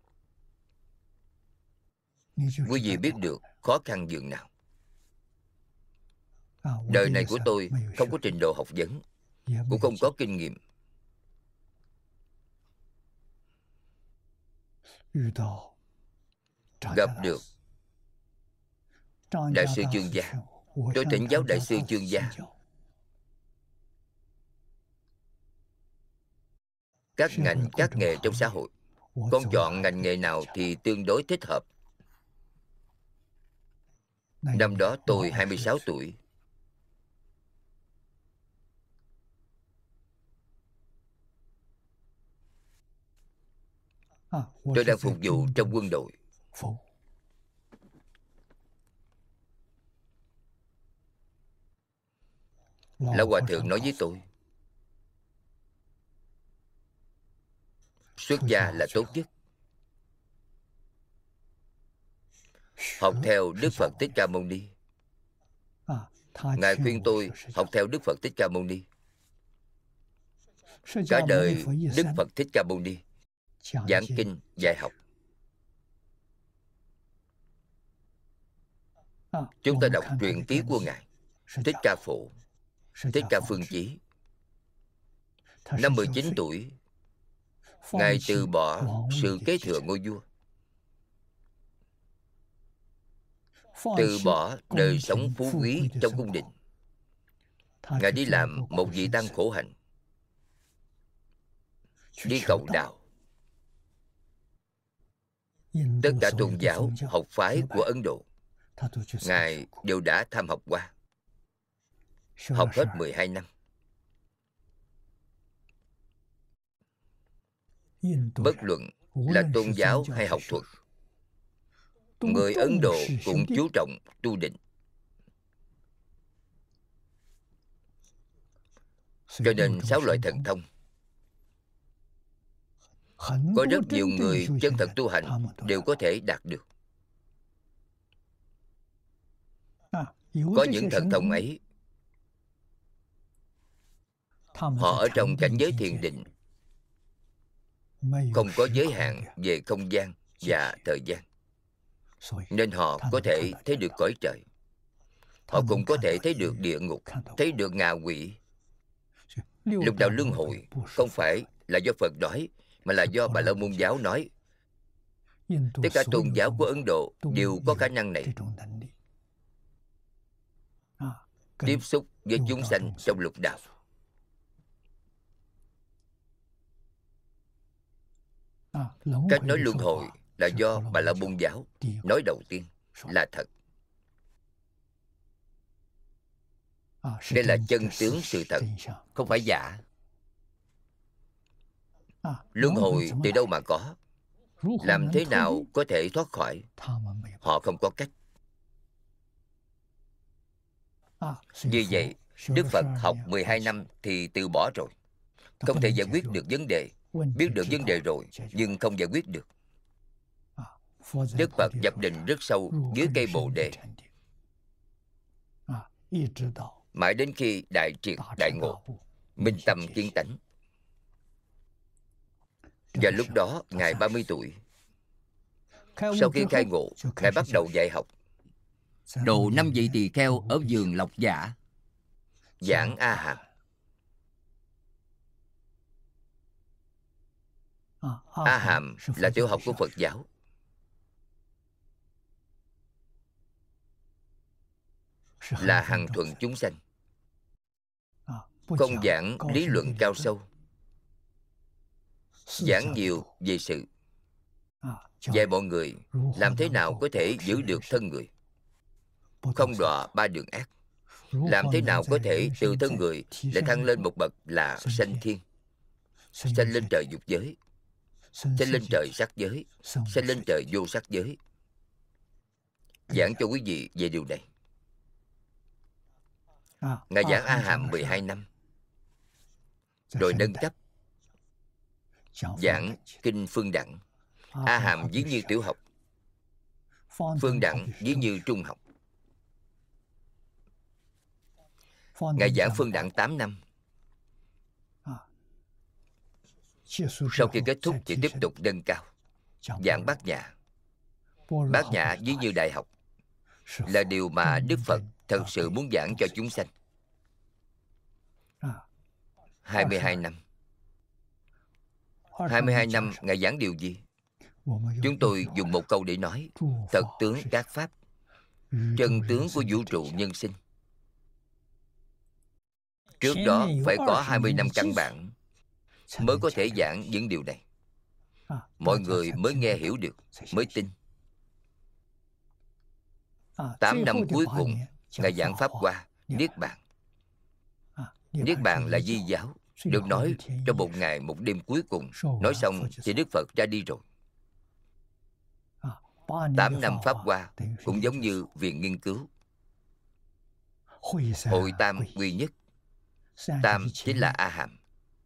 S1: Quý vị biết được khó khăn dường nào. Đời này của tôi không có trình độ học vấn, cũng không có kinh nghiệm. Gặp được Đại sư Chương Gia, tôi thỉnh giáo Đại sư Chương Gia. Các ngành, các nghề trong xã hội, con chọn ngành nghề nào thì tương đối thích hợp. Năm đó tôi hai mươi sáu tuổi. Tôi đang phục vụ trong quân đội. Lão Hòa Thượng nói với tôi, xuất gia là tốt nhất. Học theo Đức Phật Thích Ca Mâu Ni. Ngài khuyên tôi học theo Đức Phật Thích Ca Mâu Ni. Cả đời Đức Phật Thích Ca Mâu Ni giảng kinh, dạy học. Chúng ta đọc truyện ký của Ngài Thích Ca Phổ, Thích Ca Phương Chí. Năm mười chín tuổi, Ngài từ bỏ sự kế thừa ngôi vua, từ bỏ đời sống phú quý trong cung đình. Ngài đi làm một vị tăng khổ hạnh, đi cầu đạo. Tất cả tôn giáo, học phái của Ấn Độ, Ngài đều đã tham học qua. Học hết mười hai năm. Bất luận là tôn giáo hay học thuật, người Ấn Độ cũng chú trọng tu định. Cho nên sáu loại thần thông, có rất nhiều người chân thật tu hành đều có thể đạt được. Có những thần thông ấy, họ ở trong cảnh giới thiền định, không có giới hạn về không gian và thời gian, nên họ có thể thấy được cõi trời. Họ cũng có thể thấy được địa ngục, thấy được ngạ quỷ. Lục đạo luân hồi không phải là do Phật nói, mà là do Bà La Môn giáo nói. Tất cả tôn giáo của Ấn Độ đều có khả năng này. Tiếp xúc với chúng sanh trong lục đạo. Cách nói luân hồi là do Bà La Môn giáo nói đầu tiên là thật. Đây là chân tướng sự thật, không phải giả. Luân hồi từ đâu mà có? Làm thế nào có thể thoát khỏi? Họ không có cách. Như vậy, Đức Phật học mười hai năm thì từ bỏ rồi. Không thể giải quyết được vấn đề. Biết được vấn đề rồi, nhưng không giải quyết được. Đức Phật nhập định rất sâu dưới cây Bồ Đề, mãi đến khi đại triệt đại ngộ, minh tâm kiến tánh. Và lúc đó, Ngài ba mươi tuổi. Sau khi khai ngộ, Ngài bắt đầu dạy học.
S2: Độ năm vị tỳ kheo ở vườn Lộc Giả.
S1: Giảng A Hàm. A Hàm là tiểu học của Phật giáo. Là hằng thuận chúng sanh. Không giảng lý luận cao sâu, giảng nhiều về sự, dạy mọi người làm thế nào có thể giữ được thân người, không đọa ba đường ác. Làm thế nào có thể từ thân người để thăng lên một bậc là sanh thiên, sanh lên trời dục giới, sanh lên trời sắc giới, sanh lên trời vô sắc giới. Giảng cho quý vị về điều này. Ngài giảng A Hàm mười hai năm, rồi nâng cấp giảng kinh Phương Đẳng. A Hàm ví như tiểu học, Phương Đẳng ví như trung học. Ngài giảng Phương Đẳng tám năm. Sau khi kết thúc thì tiếp tục nâng cao, giảng Bát Nhã. Bát Nhã ví như đại học, là điều mà Đức Phật thật sự muốn giảng cho chúng sanh. hai mươi hai năm. hai mươi hai năm Ngài giảng điều gì? Chúng tôi dùng một câu để nói: thật tướng các pháp, chân tướng của vũ trụ nhân sinh. Trước đó phải có hai mươi năm căn bản mới có thể giảng những điều này. Mọi người mới nghe hiểu được, mới tin. Tám năm cuối cùng, Ngài giảng Pháp Hoa, Niết Bàn. Niết Bàn là di giáo, được nói trong một ngày một đêm cuối cùng. Nói xong thì Đức Phật ra đi rồi. Tám năm Pháp Hoa cũng giống như viện nghiên cứu. Hội tam quy nhất. Tam chính là A Hàm,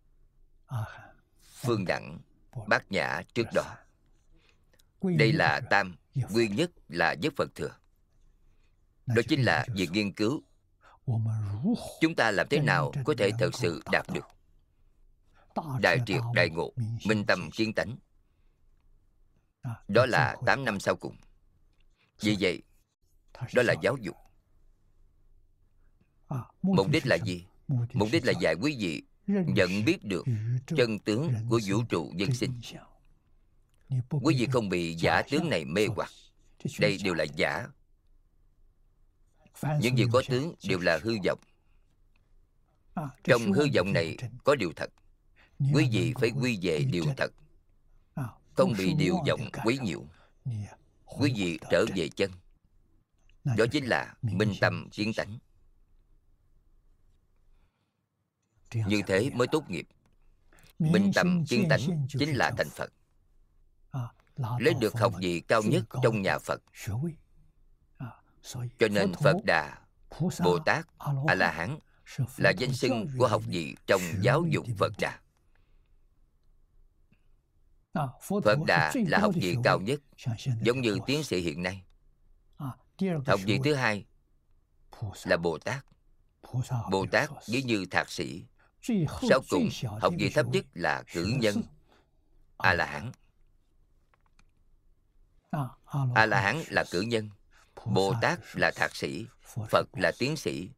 S1: Phương Đẳng, Bát Nhã trước đó. Đây là tam, quy nhất là nhất Phật thừa. Đó chính là việc nghiên cứu. Chúng ta làm thế nào có thể thật sự đạt được đại triệt đại ngộ, minh tâm kiến tánh? Đó là tám năm sau cùng. Vì vậy, đó là giáo dục. Mục đích là gì? Mục đích là dạy quý vị nhận biết được chân tướng của vũ trụ nhân sinh. Quý vị không bị giả tướng này mê hoặc. Đây đều là giả. Những gì có tướng đều là hư vọng. Trong hư vọng này có điều thật. Quý vị phải quy về điều thật, không bị điều vọng quấy nhiễu. Quý vị trở về chân. Đó chính là minh tâm kiến tánh. Như thế mới tốt nghiệp. Minh tâm kiến tánh chính là thành Phật. Lấy được học vị cao nhất trong nhà Phật. Cho nên Phật Đà, Bồ Tát, A-la-hán là danh xưng của học vị trong giáo dục Phật Đà. Phật Đà là học vị cao nhất, giống như tiến sĩ hiện nay. Học vị thứ hai là Bồ Tát. Bồ Tát ví như thạc sĩ. Sau cùng, học vị thấp nhất là cử nhân, A-la-hán. A-la-hán là cử nhân, Bồ Tát là thạc sĩ, Phật là tiến sĩ.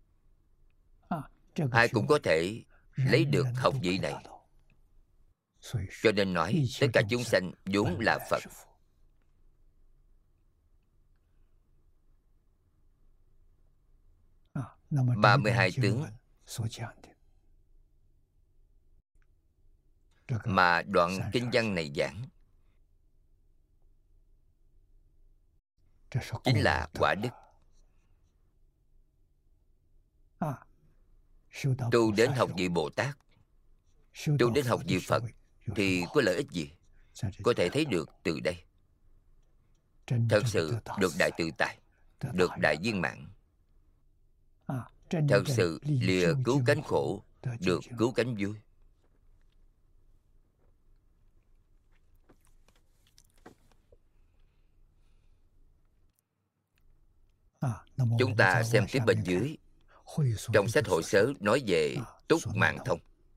S1: Ai cũng có thể lấy được học vị này. Cho nên nói tất cả chúng sanh vốn là Phật. ba mươi hai tướng mà đoạn kinh văn này giảng chính là quả đức. tu đến học vị Bồ Tát, tu đến học vị Phật thì có lợi ích gì? Có thể thấy được từ đây. Thật sự được đại tự tại, được đại viên mãn. Thật sự lìa cứu cánh khổ, được cứu cánh vui. Chúng ta xem tiếp bên dưới. Trong sách hội sớ nói về túc mạng thông,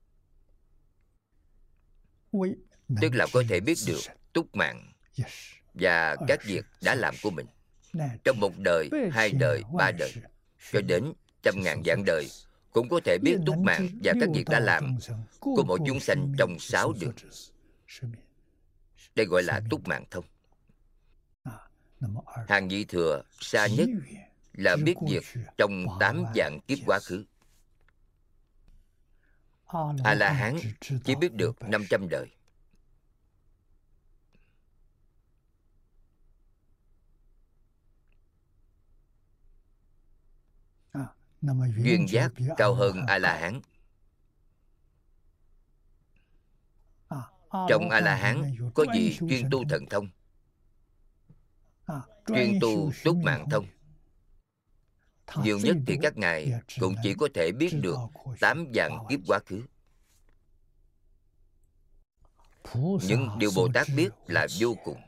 S1: tức là có thể biết được túc mạng và các việc đã làm của mình trong một đời, hai đời, ba đời, cho đến trăm ngàn vạn đời, cũng có thể biết túc mạng và các việc đã làm của mỗi chúng sanh trong sáu đường. Đây gọi là túc mạng thông. Hàng nhị thừa xa nhất là biết việc trong tám vạn kiếp quá khứ. A-la-hán chỉ biết được năm trăm đời. Duyên giác cao hơn A-la-hán. Trong A-la-hán có vị chuyên tu thần thông, chuyên tu túc mạng thông. Nhiều nhất thì các ngài cũng chỉ có thể biết được tám vạn kiếp quá khứ. Những điều Bồ Tát biết là vô cùng,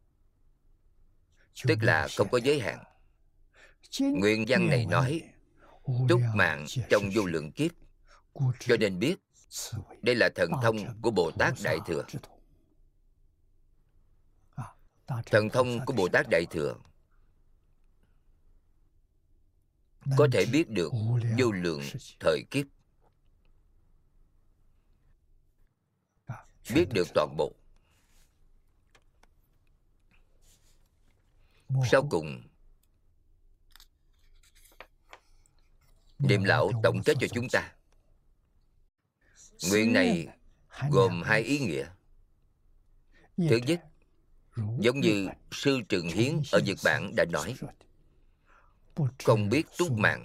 S1: tức là không có giới hạn. Nguyện văn này nói túc mạng trong vô lượng kiếp, cho nên biết đây là thần thông của Bồ Tát Đại Thừa. Thần thông của Bồ Tát Đại Thừa có thể biết được vô lượng thời kiếp, biết được toàn bộ. Sau cùng, Niệm lão tổng kết cho chúng ta. Nguyện này gồm hai ý nghĩa. Thứ nhất, giống như Sư Trường Hiến ở Nhật Bản đã nói, không biết túc mạng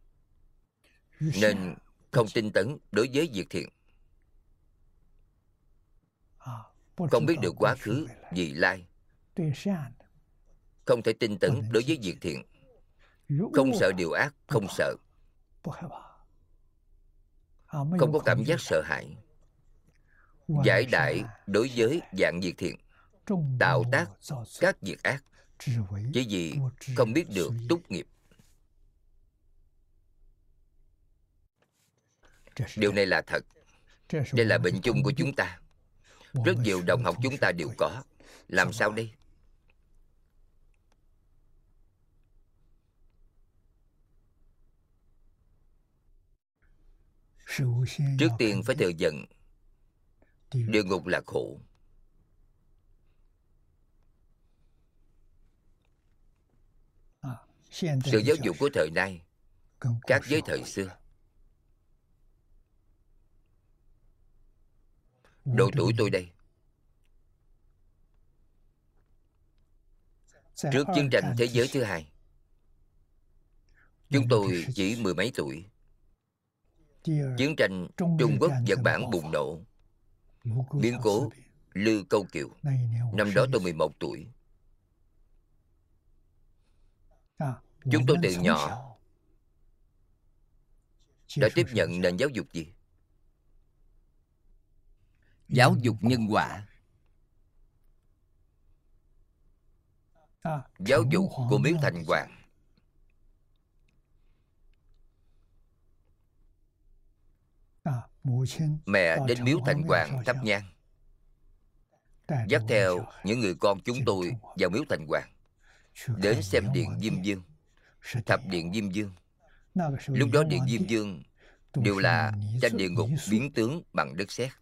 S1: nên không tinh tấn đối với việc thiện. Không biết được quá khứ, vị lai, không thể tinh tấn đối với việc thiện. Không sợ điều ác, không sợ, không có cảm giác sợ hãi. Giải đại đối với dạng việc thiện, tạo tác các việc ác, chỉ vì không biết được túc nghiệp. Điều này là thật. Đây là bệnh chung của chúng ta. Rất nhiều đồng học chúng ta đều có. Làm sao đây? Trước tiên phải thừa nhận địa ngục là khổ. Sự giáo dục của thời nay khác với thời xưa. Độ tuổi tôi đây, trước chiến tranh thế giới thứ hai, chúng tôi chỉ mười mấy tuổi. Chiến tranh Trung Quốc Nhật Bản bùng nổ, biến cố Lư Câu Kiều. Năm đó tôi mười một tuổi. Chúng tôi từ nhỏ đã tiếp nhận nền giáo dục gì?
S2: Giáo dục nhân quả.
S1: Giáo dục của Miếu Thành Hoàng. Mẹ đến Miếu Thành Hoàng thắp nhang, dắt theo những người con chúng tôi vào Miếu Thành Hoàng, đến xem Điện Diêm Vương, thập Điện Diêm Vương. Lúc đó Điện Diêm Vương đều là tranh địa ngục biến tướng bằng đất sét.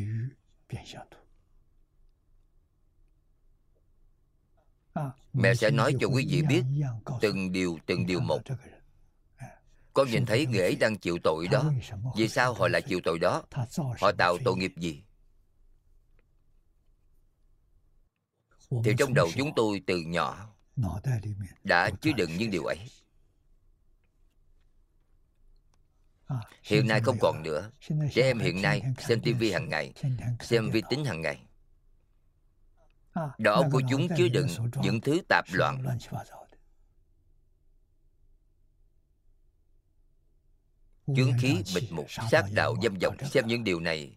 S1: Mẹ sẽ nói cho quý vị biết từng điều từng điều một. Con nhìn thấy người ấy đang chịu tội đó. Vì sao họ lại chịu tội đó? Họ tạo tội nghiệp gì? Thì trong đầu chúng tôi từ nhỏ đã chứa đựng những điều ấy. Hiện nay không còn nữa. Trẻ em hiện nay xem tivi hàng ngày, xem vi tính hàng ngày. Đầu óc của chúng chứa đựng những thứ tạp loạn. Chướng khí bịt mục, sát đạo dâm vọng. Xem những điều này,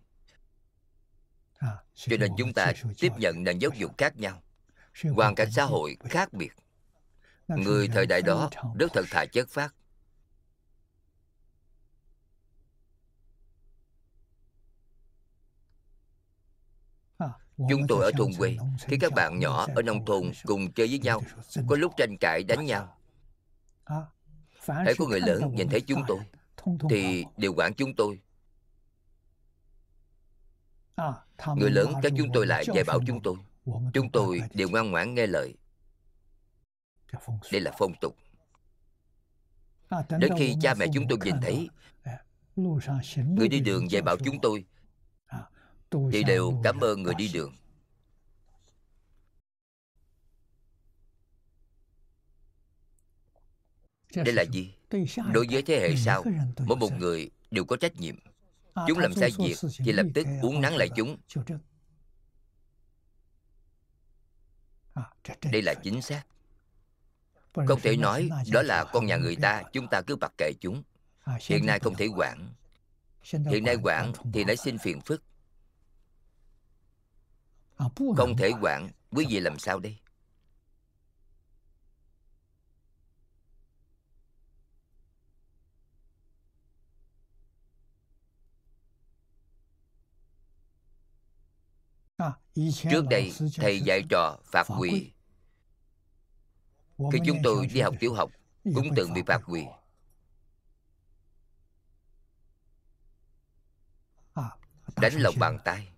S1: cho nên chúng ta tiếp nhận nền giáo dục khác nhau, hoàn cảnh xã hội khác biệt. Người thời đại đó rất thật thà chất phác. Chúng tôi ở thôn quê, khi các bạn nhỏ ở nông thôn cùng chơi với nhau, có lúc tranh cãi đánh nhau, hễ có người lớn nhìn thấy chúng tôi thì đều quản chúng tôi. Người lớn kéo chúng tôi lại dạy bảo chúng tôi. Chúng tôi đều ngoan ngoãn nghe lời. Đây là phong tục. Đến khi cha mẹ chúng tôi nhìn thấy người đi đường dạy bảo chúng tôi thì đều cảm ơn người đi đường. Đây là gì? Đối với thế hệ sau, mỗi một người đều có trách nhiệm. Chúng làm sai việc thì lập tức uốn nắn lại chúng. Đây là chính xác. Không thể nói đó là con nhà người ta, chúng ta cứ mặc kệ chúng. Hiện nay không thể quản. Hiện nay quản thì nảy sinh phiền phức. Không thể quản, quý vị làm sao đây? Trước đây, thầy dạy trò phạt quỳ. Khi chúng tôi đi học tiểu học, cũng từng bị phạt quỳ. Đánh lòng bàn tay.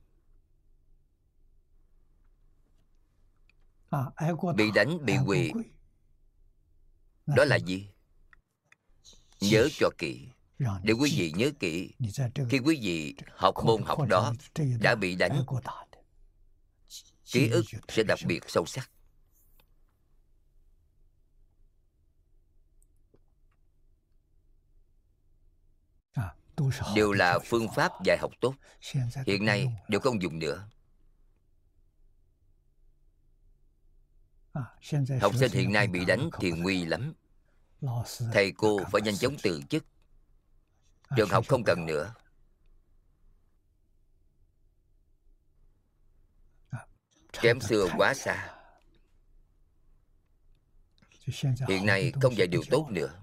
S1: Bị đánh, bị quỳ. Đó là gì? Nhớ cho kỹ. Để quý vị nhớ kỹ, khi quý vị học môn học đó đã bị đánh, ký ức sẽ đặc biệt sâu sắc. Đều là phương pháp dạy học tốt. Hiện nay đều không dùng nữa. Học sinh hiện nay bị đánh thì nguy lắm. Thầy cô phải nhanh chóng từ chức. Trường học không cần nữa. Kém xưa quá xa. Hiện nay không dạy điều tốt nữa.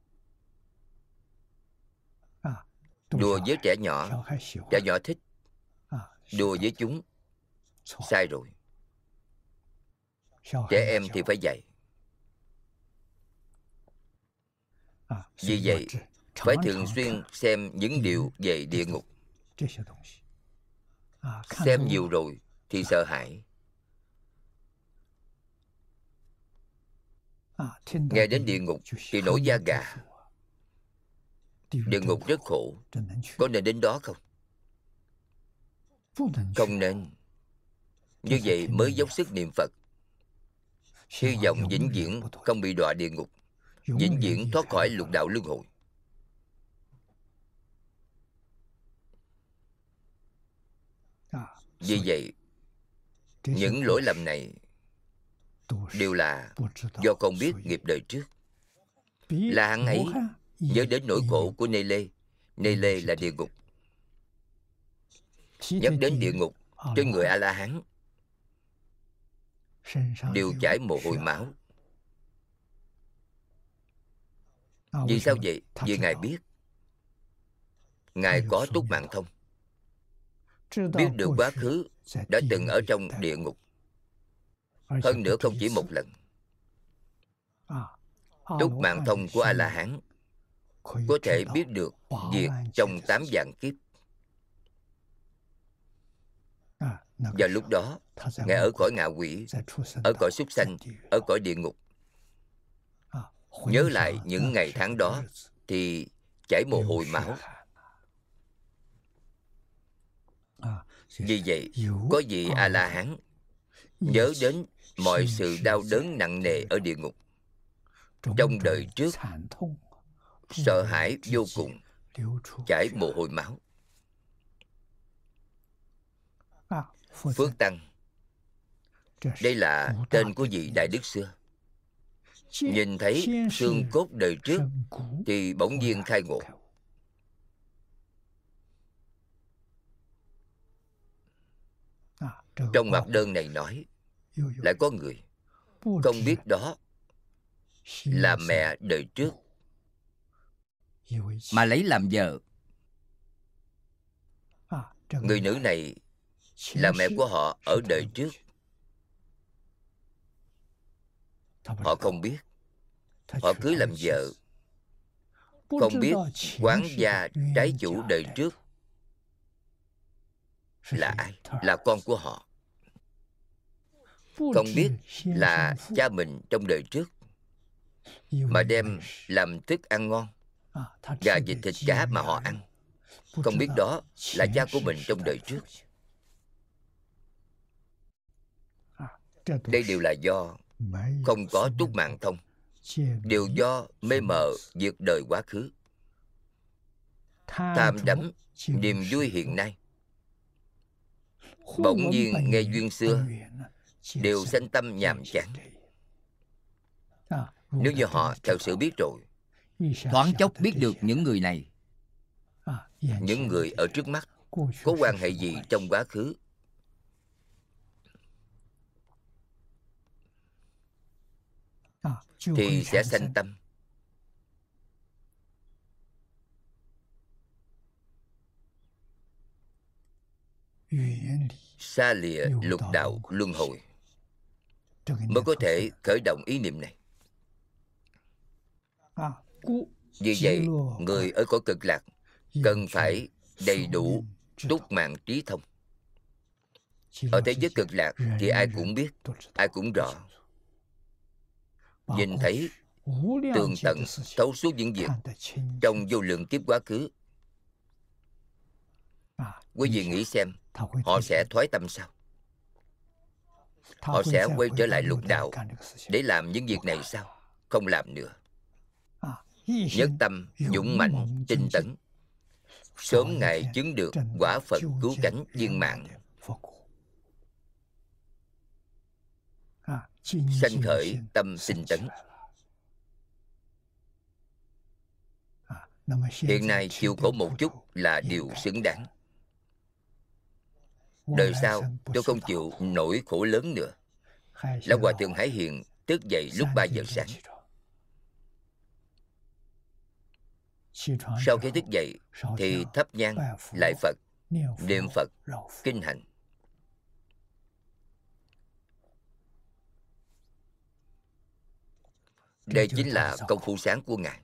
S1: Đùa với trẻ nhỏ, trẻ nhỏ thích. Đùa với chúng, sai rồi. Trẻ em thì phải dạy. Vì vậy, phải thường xuyên xem những điều về địa ngục. Xem nhiều rồi thì sợ hãi. Nghe đến địa ngục thì nổi da gà. Địa ngục rất khổ. Có nên đến đó không? Không nên. Như vậy mới dốc sức niệm Phật. Hy vọng vĩnh viễn không bị đọa địa ngục, vĩnh viễn thoát khỏi lục đạo luân hồi. Vì vậy, những lỗi lầm này đều là do không biết nghiệp đời trước. Là hạng ấy nhớ đến nỗi khổ của Nê Lê. Nê Lê là địa ngục. Nhắc đến địa ngục, trên người A-la-hán đều chảy mồ hôi máu. Vì sao vậy? Vì Ngài biết. Ngài có túc mạng thông, biết được quá khứ đã từng ở trong địa ngục. Hơn nữa không chỉ một lần. Túc mạng thông của A-la-hán có thể biết được việc trong tám vạn kiếp. Và lúc đó, Ngài ở cõi ngạ quỷ, ở cõi súc sanh, ở cõi địa ngục. Nhớ lại những ngày tháng đó thì chảy mồ hôi máu. Vì vậy, có vị A-la-hán nhớ đến mọi sự đau đớn nặng nề ở địa ngục. Trong đời trước, sợ hãi vô cùng, chảy mồ hôi máu. Phước Tăng, đây là tên của vị đại đức xưa. Nhìn thấy xương cốt đời trước thì bỗng nhiên khai ngộ. Trong mặt đơn này nói, lại có người không biết đó là mẹ đời trước,
S2: mà lấy làm vợ.
S1: người nữ này là mẹ của họ ở đời trước. Họ không biết, họ cưới làm vợ, không biết quán gia trái chủ đời trước là ai, là con của họ. Không biết là cha mình trong đời trước, mà đem làm thức ăn ngon, gà vịt thịt cá mà họ ăn. Không biết đó là cha của mình trong đời trước. Đây đều là do không có túc mạng thông, đều do mê mờ vượt đời quá khứ. Tham đắm niềm vui hiện nay, bỗng nhiên nghe duyên xưa, đều sanh tâm nhàm chán. Nếu như họ thật sự biết rồi,
S2: Thoáng chốc biết được những người này,
S1: những người ở trước mắt có quan hệ gì trong quá khứ, thì sẽ sanh tâm. Xa lìa lục đạo luân hồi, mới có thể khởi động ý niệm này. Vì vậy, người ở cõi cực lạc cần phải đầy đủ túc mạng trí thông. Ở thế giới cực lạc thì ai cũng biết, ai cũng rõ, nhìn thấy tường tận thấu suốt những việc trong vô lượng kiếp quá khứ. Quý vị nghĩ xem, họ sẽ thoái tâm sao? Họ sẽ quay trở lại lục đạo để làm những việc này sao? Không làm nữa. Nhất tâm dũng mạnh tinh tấn, sớm ngày chứng được quả Phật cứu cánh viên mãn. Sanh khởi tâm tinh tấn. Hiện nay chịu khổ một chút là điều xứng đáng. Đời sau tôi không chịu nổi khổ lớn nữa. Lão Hòa Thượng Hải Hiền thức dậy lúc ba giờ sáng. Sau khi thức dậy thì thắp nhang lại Phật, niệm Phật, kinh hành. Đây chính là công phu sáng của Ngài.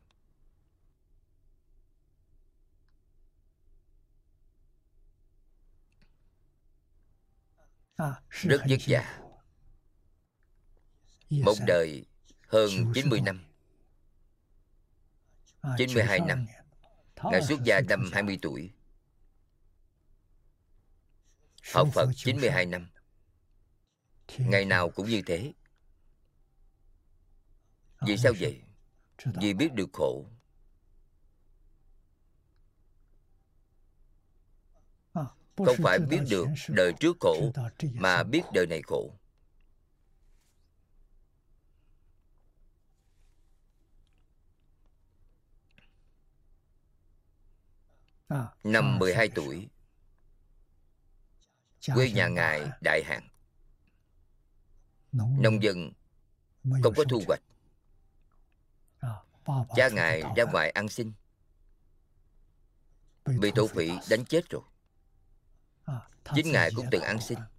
S1: Rất vất vả. Một đời hơn chín mươi năm, chín mươi hai năm. Ngài xuất gia năm hai mươi tuổi, học Phật chín mươi hai năm. Ngày nào cũng như thế. Vì sao vậy? Vì biết được khổ. Không phải biết được đời trước khổ, mà biết đời này khổ. Năm mười hai tuổi, quê nhà Ngài đại hạn, nông dân không có thu hoạch. Cha Ngài ra ngoài ăn xin, bị thổ phỉ đánh chết rồi. Chính Ngài cũng từng ăn xin,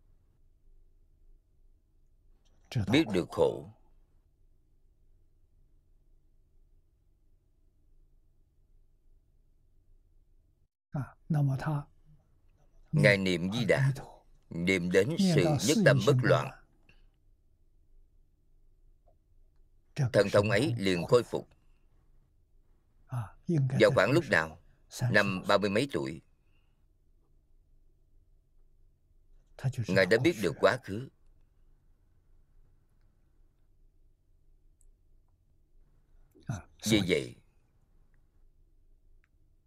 S1: biết được khổ. Ngài niệm Di Đà, niệm đến sự nhất tâm bất loạn, thần thông ấy liền khôi phục. Vào khoảng lúc nào? Năm ba mươi mấy tuổi, Ngài đã biết được quá khứ. Vì vậy,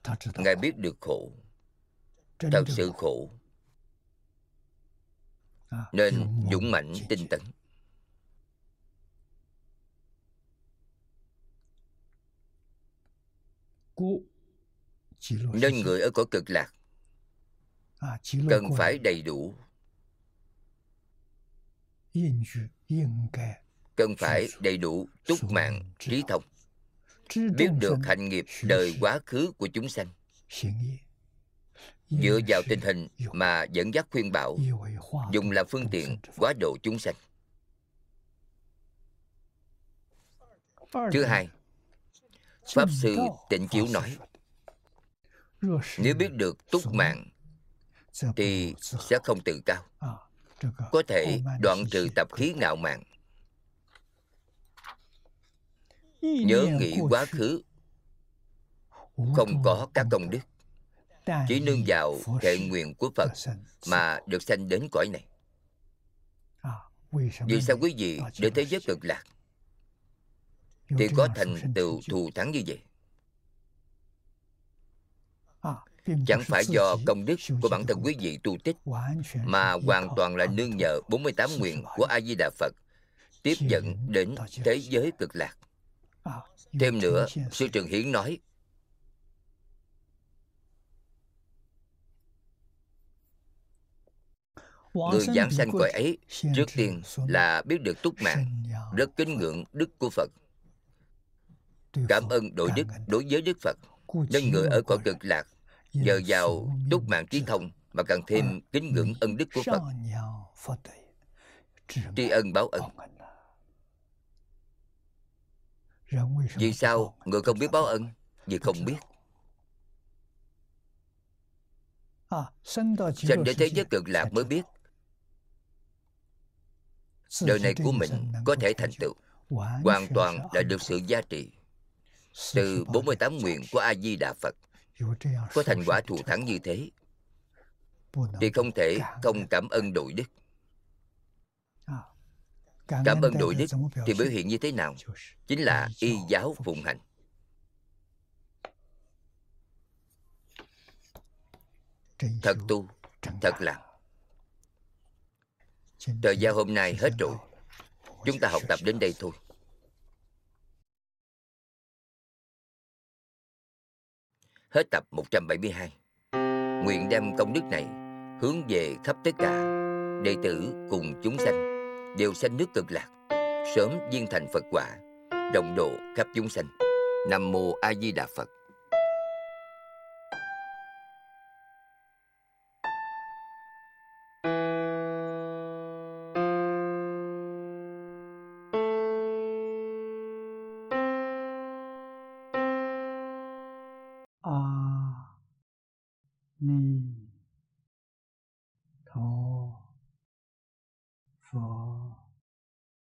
S1: Ngài biết được khổ, thật sự khổ, nên dũng mãnh tinh tấn. Nên người ở cõi cực lạc cần phải đầy đủ, cần phải đầy đủ túc mạng trí thông, biết được hạnh nghiệp đời quá khứ của chúng sanh, dựa vào tình hình mà dẫn dắt khuyên bảo, dùng làm phương tiện hóa độ chúng sanh. Thứ hai, Pháp Sư Tịnh Chiếu nói, nếu biết được túc mạng thì sẽ không tự cao, có thể đoạn trừ tập khí ngạo mạn. Nhớ nghĩ quá khứ, không có các công đức, chỉ nương vào thệ nguyện của Phật mà được sanh đến cõi này. Vì sao quý vị đến thế giới cực lạc thì có thành tựu thù thắng như vậy? Chẳng phải do công đức của bản thân quý vị tu tích, mà hoàn toàn là nương nhờ bốn mươi tám nguyện của A-di-đà Phật tiếp dẫn đến thế giới cực lạc. Thêm nữa, Sư Trường Hiển nói, người giảng sanh cõi ấy trước tiên là biết được túc mạng, rất kính ngưỡng đức của Phật, cảm ơn đội đức đối với Đức Phật. Nên người ở cõi cực lạc nhờ vào túc mạng trí thông mà càng thêm kính ngưỡng ân đức của Phật, tri ân báo ân. Vì sao người không biết báo ân? Vì không biết. Sanh đến thế giới cực lạc mới biết đời này của mình có thể thành tựu, hoàn toàn là được sự gia trì từ bốn mươi tám nguyện của A-di-đà Phật. Có thành quả thù thắng như thế thì không thể không cảm ơn đội đức. Cảm ơn đội đức thì biểu hiện như thế nào? Chính là y giáo phụng hành. Thật tu, thật làm. Thời gian hôm nay hết rồi, chúng ta học tập đến đây thôi. Hết tập một trăm bảy mươi hai. Nguyện đem công đức này hướng về khắp tất cả đệ tử cùng chúng sanh, đều sanh nước cực lạc, sớm viên thành Phật quả, đồng độ khắp chúng sanh. Nam mô A Di Đà Phật.